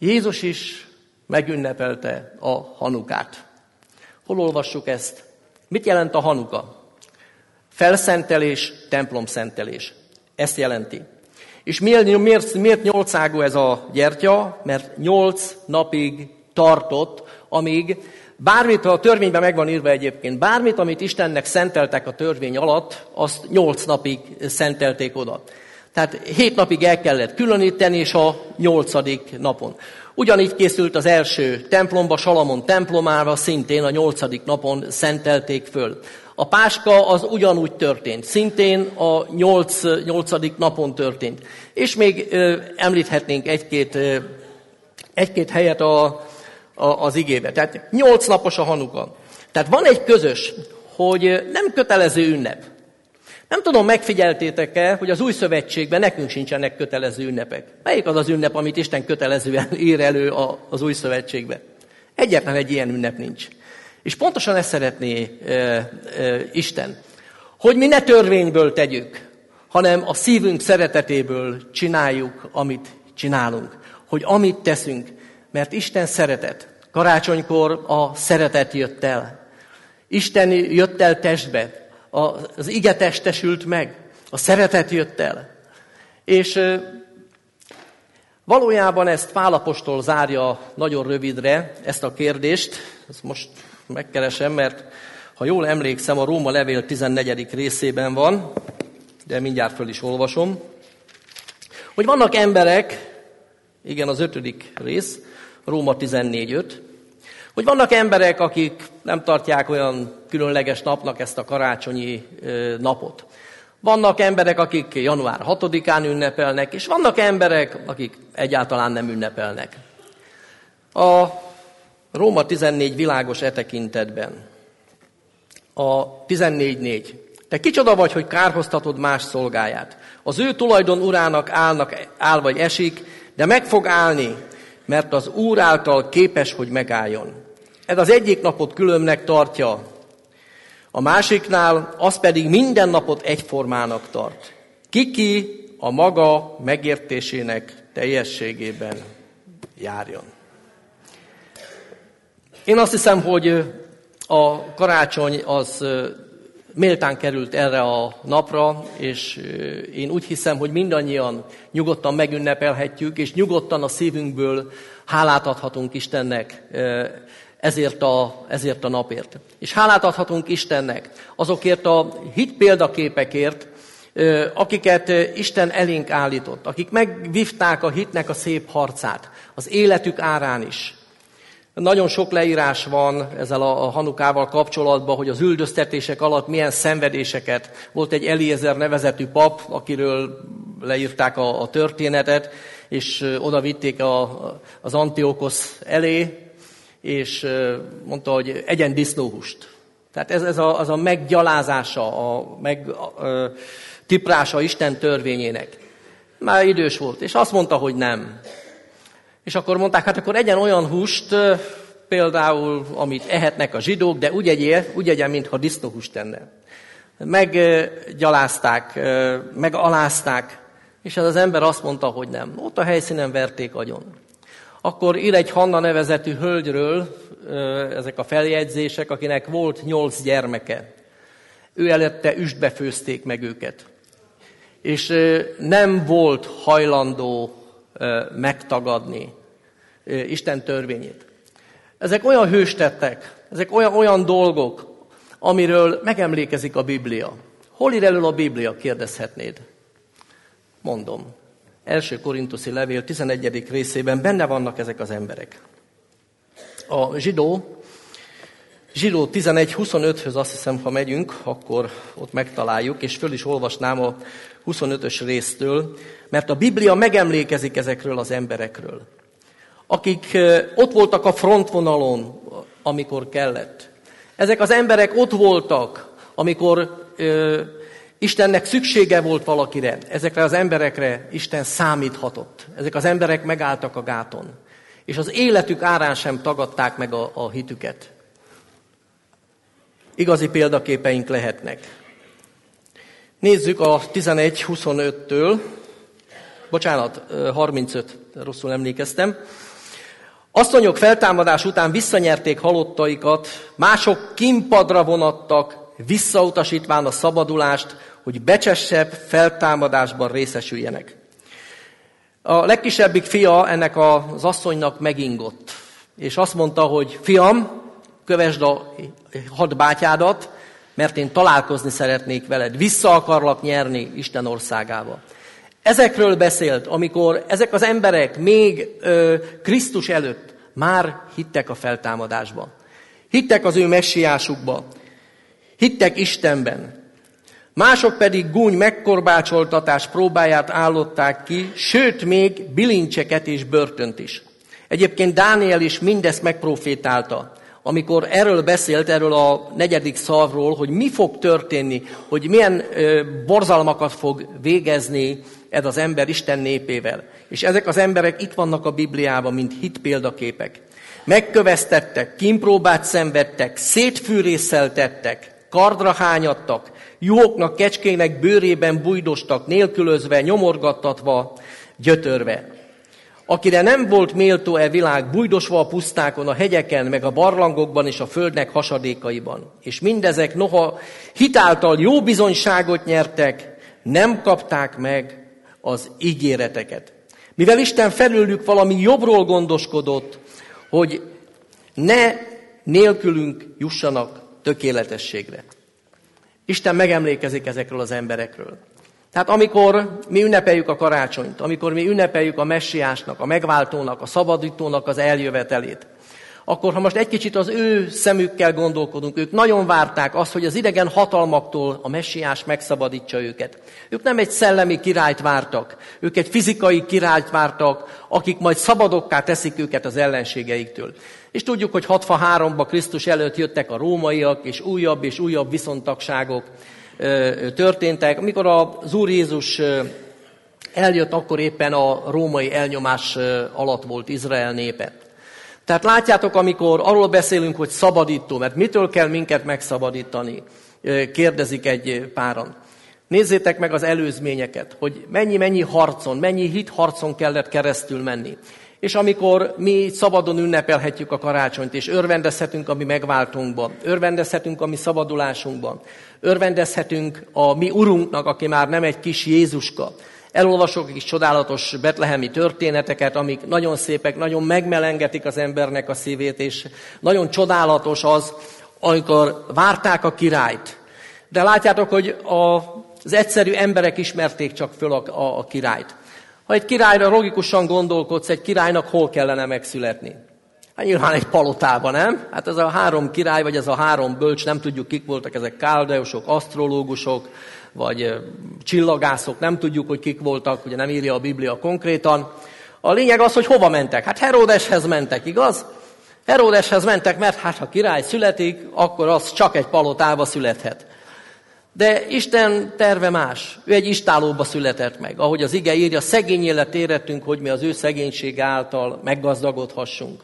Jézus is megünnepelte a Hanukát. Hol olvassuk ezt? Mit jelent a Hanuka? Felszentelés, templomszentelés. Ezt jelenti. És miért, miért, miért nyolcágú ez a gyertya? Mert nyolc napig tartott, amíg bármit, a törvényben meg van írva egyébként, bármit, amit Istennek szenteltek a törvény alatt, azt nyolc napig szentelték oda. Tehát hét napig el kellett különíteni, és a nyolcadik napon. Ugyanígy készült az első templomba, Salamon templomára, szintén a nyolcadik napon szentelték föl. A páska az ugyanúgy történt, szintén a nyolc, nyolcadik napon történt. És még ö, említhetnénk egy-két, ö, egy-két helyet a, a, az igébe. Tehát nyolc napos a Hanuka. Tehát van egy közös, hogy nem kötelező ünnep. Nem tudom, megfigyeltétek-e, hogy az új szövetségben nekünk sincsenek kötelező ünnepek. Melyik az az ünnep, amit Isten kötelezően ír elő az új szövetségbe? Egyetlen egy ilyen ünnep nincs. És pontosan ezt szeretné e, e, Isten, hogy mi ne törvényből tegyük, hanem a szívünk szeretetéből csináljuk, amit csinálunk. Hogy amit teszünk, mert Isten szeretet. Karácsonykor a szeretet jött el. Isten jött el testbe. Az ige testesült meg, a szeretet jött el. És valójában ezt Pál apostol zárja nagyon rövidre, ezt a kérdést. Ezt most megkeresem, mert ha jól emlékszem, a Róma levél tizennegyedik részében van, de mindjárt föl is olvasom, hogy vannak emberek, igen, az ötödik rész, Róma tizennégy öt, hogy vannak emberek, akik nem tartják olyan különleges napnak ezt a karácsonyi napot. Vannak emberek, akik január hatodikán ünnepelnek, és vannak emberek, akik egyáltalán nem ünnepelnek. A Róma tizennégy világos e tekintetben. A tizennégy négy. Te kicsoda vagy, hogy kárhoztatod más szolgáját. Az ő tulajdon urának állnak, áll vagy esik, de meg fog állni, mert az Úr által képes, hogy megálljon. Ez az egyik napot különbnek tartja, a másiknál az pedig minden napot egyformának tart. Ki-ki a maga megértésének teljességében járjon. Én azt hiszem, hogy a karácsony az méltán került erre a napra, és én úgy hiszem, hogy mindannyian nyugodtan megünnepelhetjük, és nyugodtan a szívünkből hálát adhatunk Istennek ezért a, ezért a napért. És hálát adhatunk Istennek azokért a hit példaképekért, akiket Isten elénk állított, akik megvívták a hitnek a szép harcát, az életük árán is. Nagyon sok leírás van ezzel a Hanukával kapcsolatban, hogy az üldöztetések alatt milyen szenvedéseket. Volt egy Eliezer nevezetű pap, akiről leírták a, a történetet, és oda vitték a, az Antiokosz elé, és mondta, hogy egyen disznóhúst. Tehát ez, ez a, az a meggyalázása, a megtiprása Isten törvényének. Már idős volt, és azt mondta, hogy nem. És akkor mondták, hát akkor egyen olyan húst, például, amit ehetnek a zsidók, de úgy egyen, úgy egyen mintha disznóhúst tenne. Meggyalázták, megalázták, és ez az ember azt mondta, hogy nem. Ott a helyszínen verték agyon. Akkor ír egy Hanna nevezetű hölgyről, ezek a feljegyzések, akinek volt nyolc gyermeke. Ő előtte üstbe főzték meg őket. És nem volt hajlandó megtagadni Isten törvényét. Ezek olyan hőstettek, ezek olyan, olyan dolgok, amiről megemlékezik a Biblia. Hol ír elől a Biblia, kérdezhetnéd? Mondom. Első Korintuszi levél tizenegyedik részében benne vannak ezek az emberek. A zsidó, zsidó tizenegy huszonöthöz azt hiszem, ha megyünk, akkor ott megtaláljuk, és föl is olvasnám a huszonötös résztől, mert a Biblia megemlékezik ezekről az emberekről, akik ott voltak a frontvonalon, amikor kellett. Ezek az emberek ott voltak, amikor ö, Istennek szüksége volt valakire. Ezekre az emberekre Isten számíthatott. Ezek az emberek megálltak a gáton. És az életük árán sem tagadták meg a, a hitüket. Igazi példaképeink lehetnek. Nézzük a tizenegy huszonöttől, bocsánat, harmincöt, rosszul emlékeztem. Asszonyok feltámadás után visszanyerték halottaikat, mások kínpadra vonattak, visszautasítván a szabadulást, hogy becsesebb feltámadásban részesüljenek. A legkisebbik fia ennek az asszonynak megingott, és azt mondta, hogy fiam, kövesd a hat bátyádat, mert én találkozni szeretnék veled, vissza akarlak nyerni Isten országába. Ezekről beszélt, amikor ezek az emberek még ö, Krisztus előtt már hittek a feltámadásba. Hittek az ő messiásukba. Hittek Istenben. Mások pedig gúny megkorbácsoltatás próbáját állották ki, sőt még bilincseket és börtönt is. Egyébként Dániel is mindezt megprofétálta, amikor erről beszélt, erről a negyedik szavról, hogy mi fog történni, hogy milyen ö, borzalmakat fog végezni ez az ember Isten népével. És ezek az emberek itt vannak a Bibliában, mint hit példaképek. Megköveztettek, kínpróbát szenvedtek, szétfűrészeltettek, kardra hányadtak, juhoknak, kecskének bőrében bújdostak, nélkülözve, nyomorgattatva, gyötörve. Akire nem volt méltó e világ, bújdosva a pusztákon, a hegyeken, meg a barlangokban és a földnek hasadékaiban. És mindezek noha hitáltal jó bizonyságot nyertek, nem kapták meg az ígéreteket. Mivel Isten felőlük valami jobbról gondoskodott, hogy ne nélkülünk jussanak tökéletességre. Isten megemlékezik ezekről az emberekről. Tehát amikor mi ünnepeljük a karácsonyt, amikor mi ünnepeljük a messiásnak, a megváltónak, a szabadítónak az eljövetelét, akkor ha most egy kicsit az ő szemükkel gondolkodunk, ők nagyon várták azt, hogy az idegen hatalmaktól a messiás megszabadítsa őket. Ők nem egy szellemi királyt vártak, ők egy fizikai királyt vártak, akik majd szabadokká teszik őket az ellenségeiktől. És tudjuk, hogy hatvanháromban Krisztus előtt jöttek a rómaiak, és újabb és újabb viszontagságok történtek. Amikor az Úr Jézus eljött, akkor éppen a római elnyomás alatt volt Izrael népe. Tehát látjátok, amikor arról beszélünk, hogy szabadító, mert mitől kell minket megszabadítani, kérdezik egy páran. Nézzétek meg az előzményeket, hogy mennyi-mennyi harcon, mennyi hitharcon kellett keresztül menni. És amikor mi szabadon ünnepelhetjük a karácsonyt, és örvendezhetünk a mi megváltunkban, örvendezhetünk a mi szabadulásunkban, örvendezhetünk a mi Urunknak, aki már nem egy kis Jézuska. Elolvasok egy csodálatos betlehemi történeteket, amik nagyon szépek, nagyon megmelengetik az embernek a szívét, és nagyon csodálatos az, amikor várták a királyt. De látjátok, hogy az egyszerű emberek ismerték csak föl a, a, a királyt. Ha egy királyra logikusan gondolkodsz, egy királynak hol kellene megszületni? Hát nyilván egy palotában, nem? Hát ez a három király, vagy ez a három bölcs, nem tudjuk kik voltak, ezek káldeusok, asztrológusok, vagy csillagászok, nem tudjuk, hogy kik voltak, ugye nem írja a Biblia konkrétan. A lényeg az, hogy hova mentek? Hát Heródeshez mentek, igaz? Heródeshez mentek, mert hát ha király születik, akkor az csak egy palotába születhet. De Isten terve más. Ő egy istállóba született meg. Ahogy az ige írja, szegény élet érettünk, hogy mi az ő szegénysége által meggazdagodhassunk.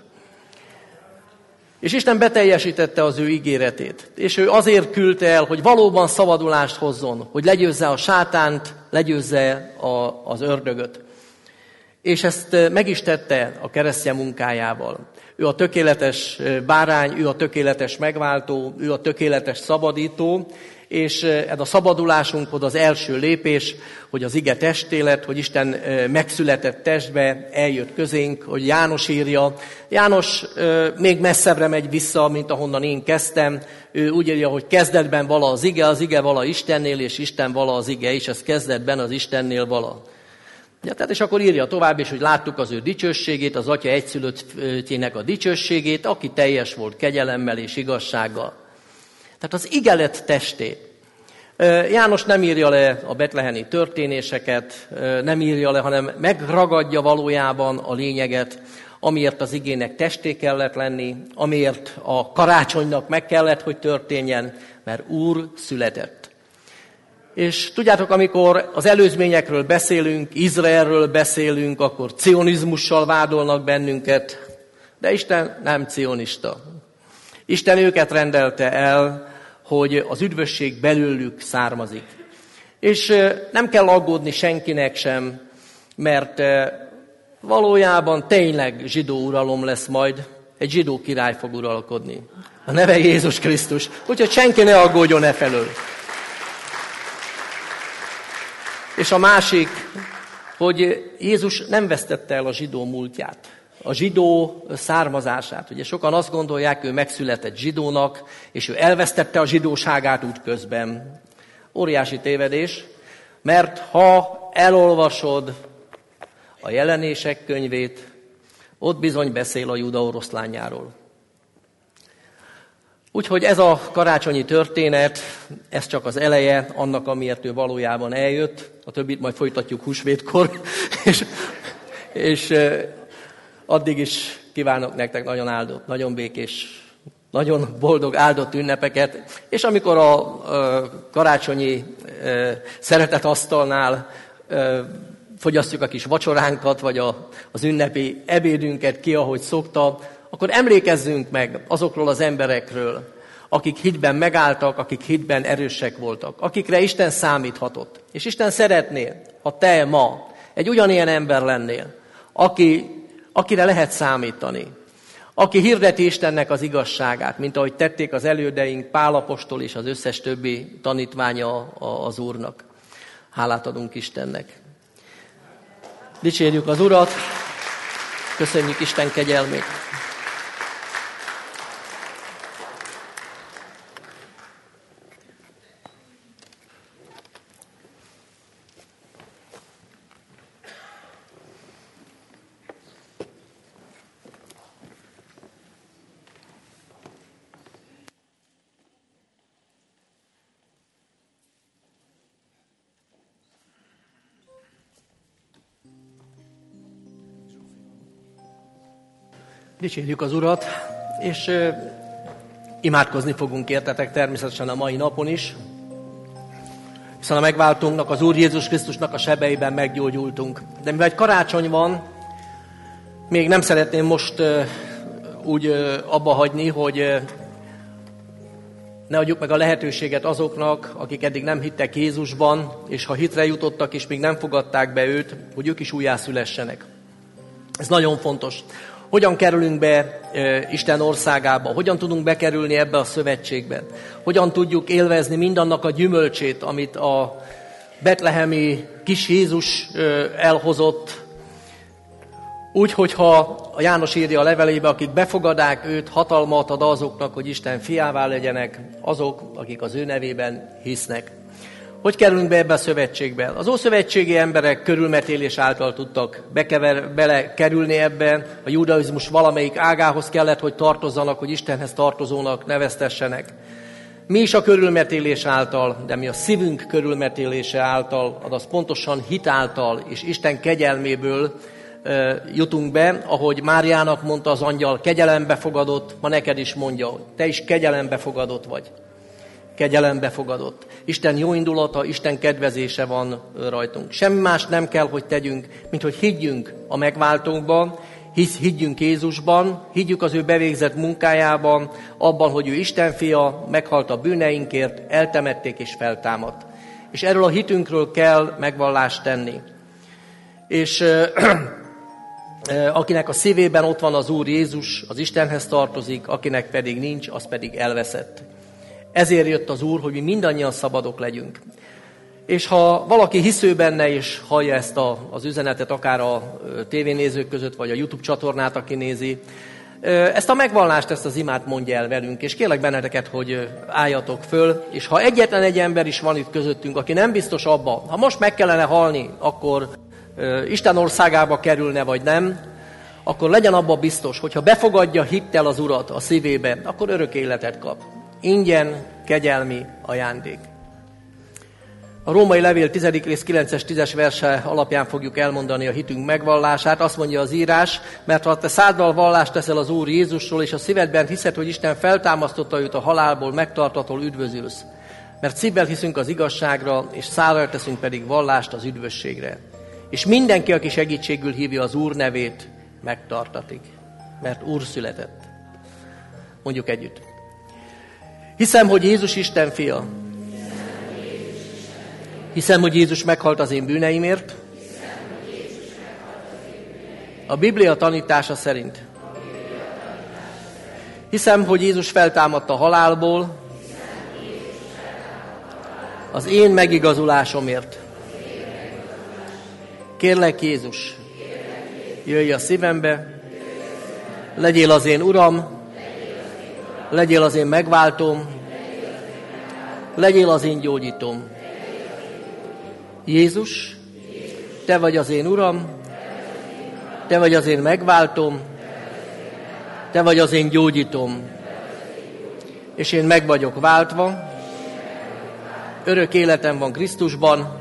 És Isten beteljesítette az ő ígéretét. És ő azért küldte el, hogy valóban szabadulást hozzon, hogy legyőzze a sátánt, legyőzze a, az ördögöt. És ezt meg is tette a keresztje munkájával. Ő a tökéletes bárány, ő a tökéletes megváltó, ő a tökéletes szabadító, és ez a szabadulásunkhoz az első lépés, hogy az ige testélet, hogy Isten megszületett testbe, eljött közénk, hogy János írja. János még messzebbre megy vissza, mint ahonnan én kezdtem. Ő úgy írja, hogy kezdetben vala az ige, az ige vala Istennél, és Isten vala az ige, és ez kezdetben az Istennél vala. Ja, tehát és akkor írja tovább is, hogy láttuk az ő dicsőségét, az Atya egyszülöttjének a dicsőségét, aki teljes volt kegyelemmel és igazsággal. Tehát az ige lett testé. János nem írja le a betlehemi történéseket, nem írja le, hanem megragadja valójában a lényeget, amiért az igének testé kellett lenni, amiért a karácsonynak meg kellett, hogy történjen, mert Úr született. És tudjátok, amikor az előzményekről beszélünk, Izraelről beszélünk, akkor cionizmussal vádolnak bennünket, de Isten nem cionista. Isten őket rendelte el, hogy az üdvösség belőlük származik. És nem kell aggódni senkinek sem, mert valójában tényleg zsidó uralom lesz majd, egy zsidó király fog uralkodni. A neve Jézus Krisztus, úgyhogy senki ne aggódjon e felől. És a másik, hogy Jézus nem vesztette el a zsidó múltját, a zsidó származását. Ugye sokan azt gondolják, ő megszületett zsidónak, és ő elvesztette a zsidóságát útközben. Óriási tévedés, mert ha elolvasod a Jelenések könyvét, ott bizony beszél a Júda oroszlányáról. Úgyhogy ez a karácsonyi történet, ez csak az eleje annak, amiért ő valójában eljött. A többit majd folytatjuk húsvétkor, és, és addig is kívánok nektek nagyon áldott, nagyon békés, nagyon boldog, áldott ünnepeket. És amikor a, a karácsonyi a szeretetasztalnál fogyasztjuk a kis vacsoránkat, vagy a, az ünnepi ebédünket ki, ahogy szokta, akkor emlékezzünk meg azokról az emberekről, akik hitben megálltak, akik hitben erősek voltak, akikre Isten számíthatott. És Isten szeretné, ha te ma egy ugyanilyen ember lennél, aki, akire lehet számítani, aki hirdeti Istennek az igazságát, mint ahogy tették az elődeink, Pál apostol és az összes többi tanítványa az Úrnak. Hálát adunk Istennek. Dicsérjük az Urat, köszönjük Isten kegyelmét. Dicsérjük az Urat, és uh, imádkozni fogunk értetek természetesen a mai napon is, hiszen a megváltónknak, az Úr Jézus Krisztusnak a sebeiben meggyógyultunk. De mivel karácsony van, még nem szeretném most uh, úgy uh, abba hagyni, hogy uh, ne adjuk meg a lehetőséget azoknak, akik eddig nem hittek Jézusban, és ha hitre jutottak, és még nem fogadták be őt, hogy ők is újjászülessenek. Ez nagyon fontos. Hogyan kerülünk be e, Isten országába? Hogyan tudunk bekerülni ebbe a szövetségbe? Hogyan tudjuk élvezni mindannak a gyümölcsét, amit a betlehemi kis Jézus e, elhozott? Úgy, hogyha a János írja a levelébe, akik befogadák őt, hatalmat ad azoknak, hogy Isten fiává legyenek, azok, akik az ő nevében hisznek. Hogy kerülünk be ebbe a szövetségbe? Az ószövetségi emberek körülmetélés által tudtak bekever, belekerülni ebbe, a judaizmus valamelyik ágához kellett, hogy tartozzanak, hogy Istenhez tartozónak neveztessenek. Mi is a körülmetélés által, de mi a szívünk körülmetélése által, azaz pontosan hit által és Isten kegyelméből e, jutunk be, ahogy Máriának mondta az angyal, kegyelembe fogadott, ma neked is mondja, te is kegyelembe fogadott vagy. Kegyelembe fogadott. Isten jó indulata, Isten kedvezése van rajtunk. Semmi más nem kell, hogy tegyünk, mint hogy higgyünk a megváltónkban, hisz, higgyünk Jézusban, higgyük az ő bevégzett munkájában, abban, hogy ő Isten fia, meghalt a bűneinkért, eltemették és feltámadt. És erről a hitünkről kell megvallást tenni. És akinek a szívében ott van az Úr Jézus, az Istenhez tartozik, akinek pedig nincs, az pedig elveszett. Ezért jött az Úr, hogy mi mindannyian szabadok legyünk. És ha valaki hisző benne, és hallja ezt a, az üzenetet, akár a tévénézők között, vagy a YouTube csatornát, aki nézi, ezt a megvallást, ezt az imát mondja el velünk, és kérlek benneteket, hogy álljatok föl, és ha egyetlen egy ember is van itt közöttünk, aki nem biztos abba, ha most meg kellene halni, akkor Isten országába kerülne, vagy nem, akkor legyen abba biztos, hogyha befogadja hittel az Urat a szívébe, akkor örök életet kap. Ingyen, kegyelmi ajándék. A római levél tizedik rész kilences tízes verse alapján fogjuk elmondani a hitünk megvallását. Azt mondja az írás, mert ha te száddal vallást teszel az Úr Jézusról, és a szívedben hiszed, hogy Isten feltámasztotta őt a halálból, megtartatól üdvözülsz. Mert szívvel hiszünk az igazságra, és szállal teszünk pedig vallást az üdvösségre. És mindenki, aki segítségül hívja az Úr nevét, megtartatik. Mert Úr született. Mondjuk együtt. Hiszem, hogy Jézus Isten fia. Hiszem, hogy Jézus meghalt az én bűneimért. A Biblia tanítása szerint. Hiszem, hogy Jézus feltámadt a halálból az én megigazulásomért. Kérlek, Jézus, jöjj a szívembe, legyél az én Uram, legyél az én megváltóm, legyél az én gyógyítóm. Jézus, te vagy az én Uram, te vagy az én megváltóm, te vagy az én gyógyítóm. És én meg vagyok váltva, örök életem van Krisztusban,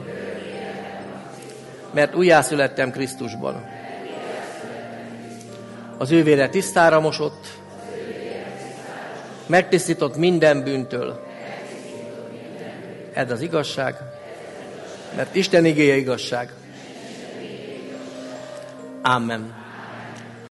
mert újjászülettem Krisztusban. Az ő vére tisztára mosott, megtisztított minden bűntől. Ez az igazság, mert Isten igéje igazság. Amen.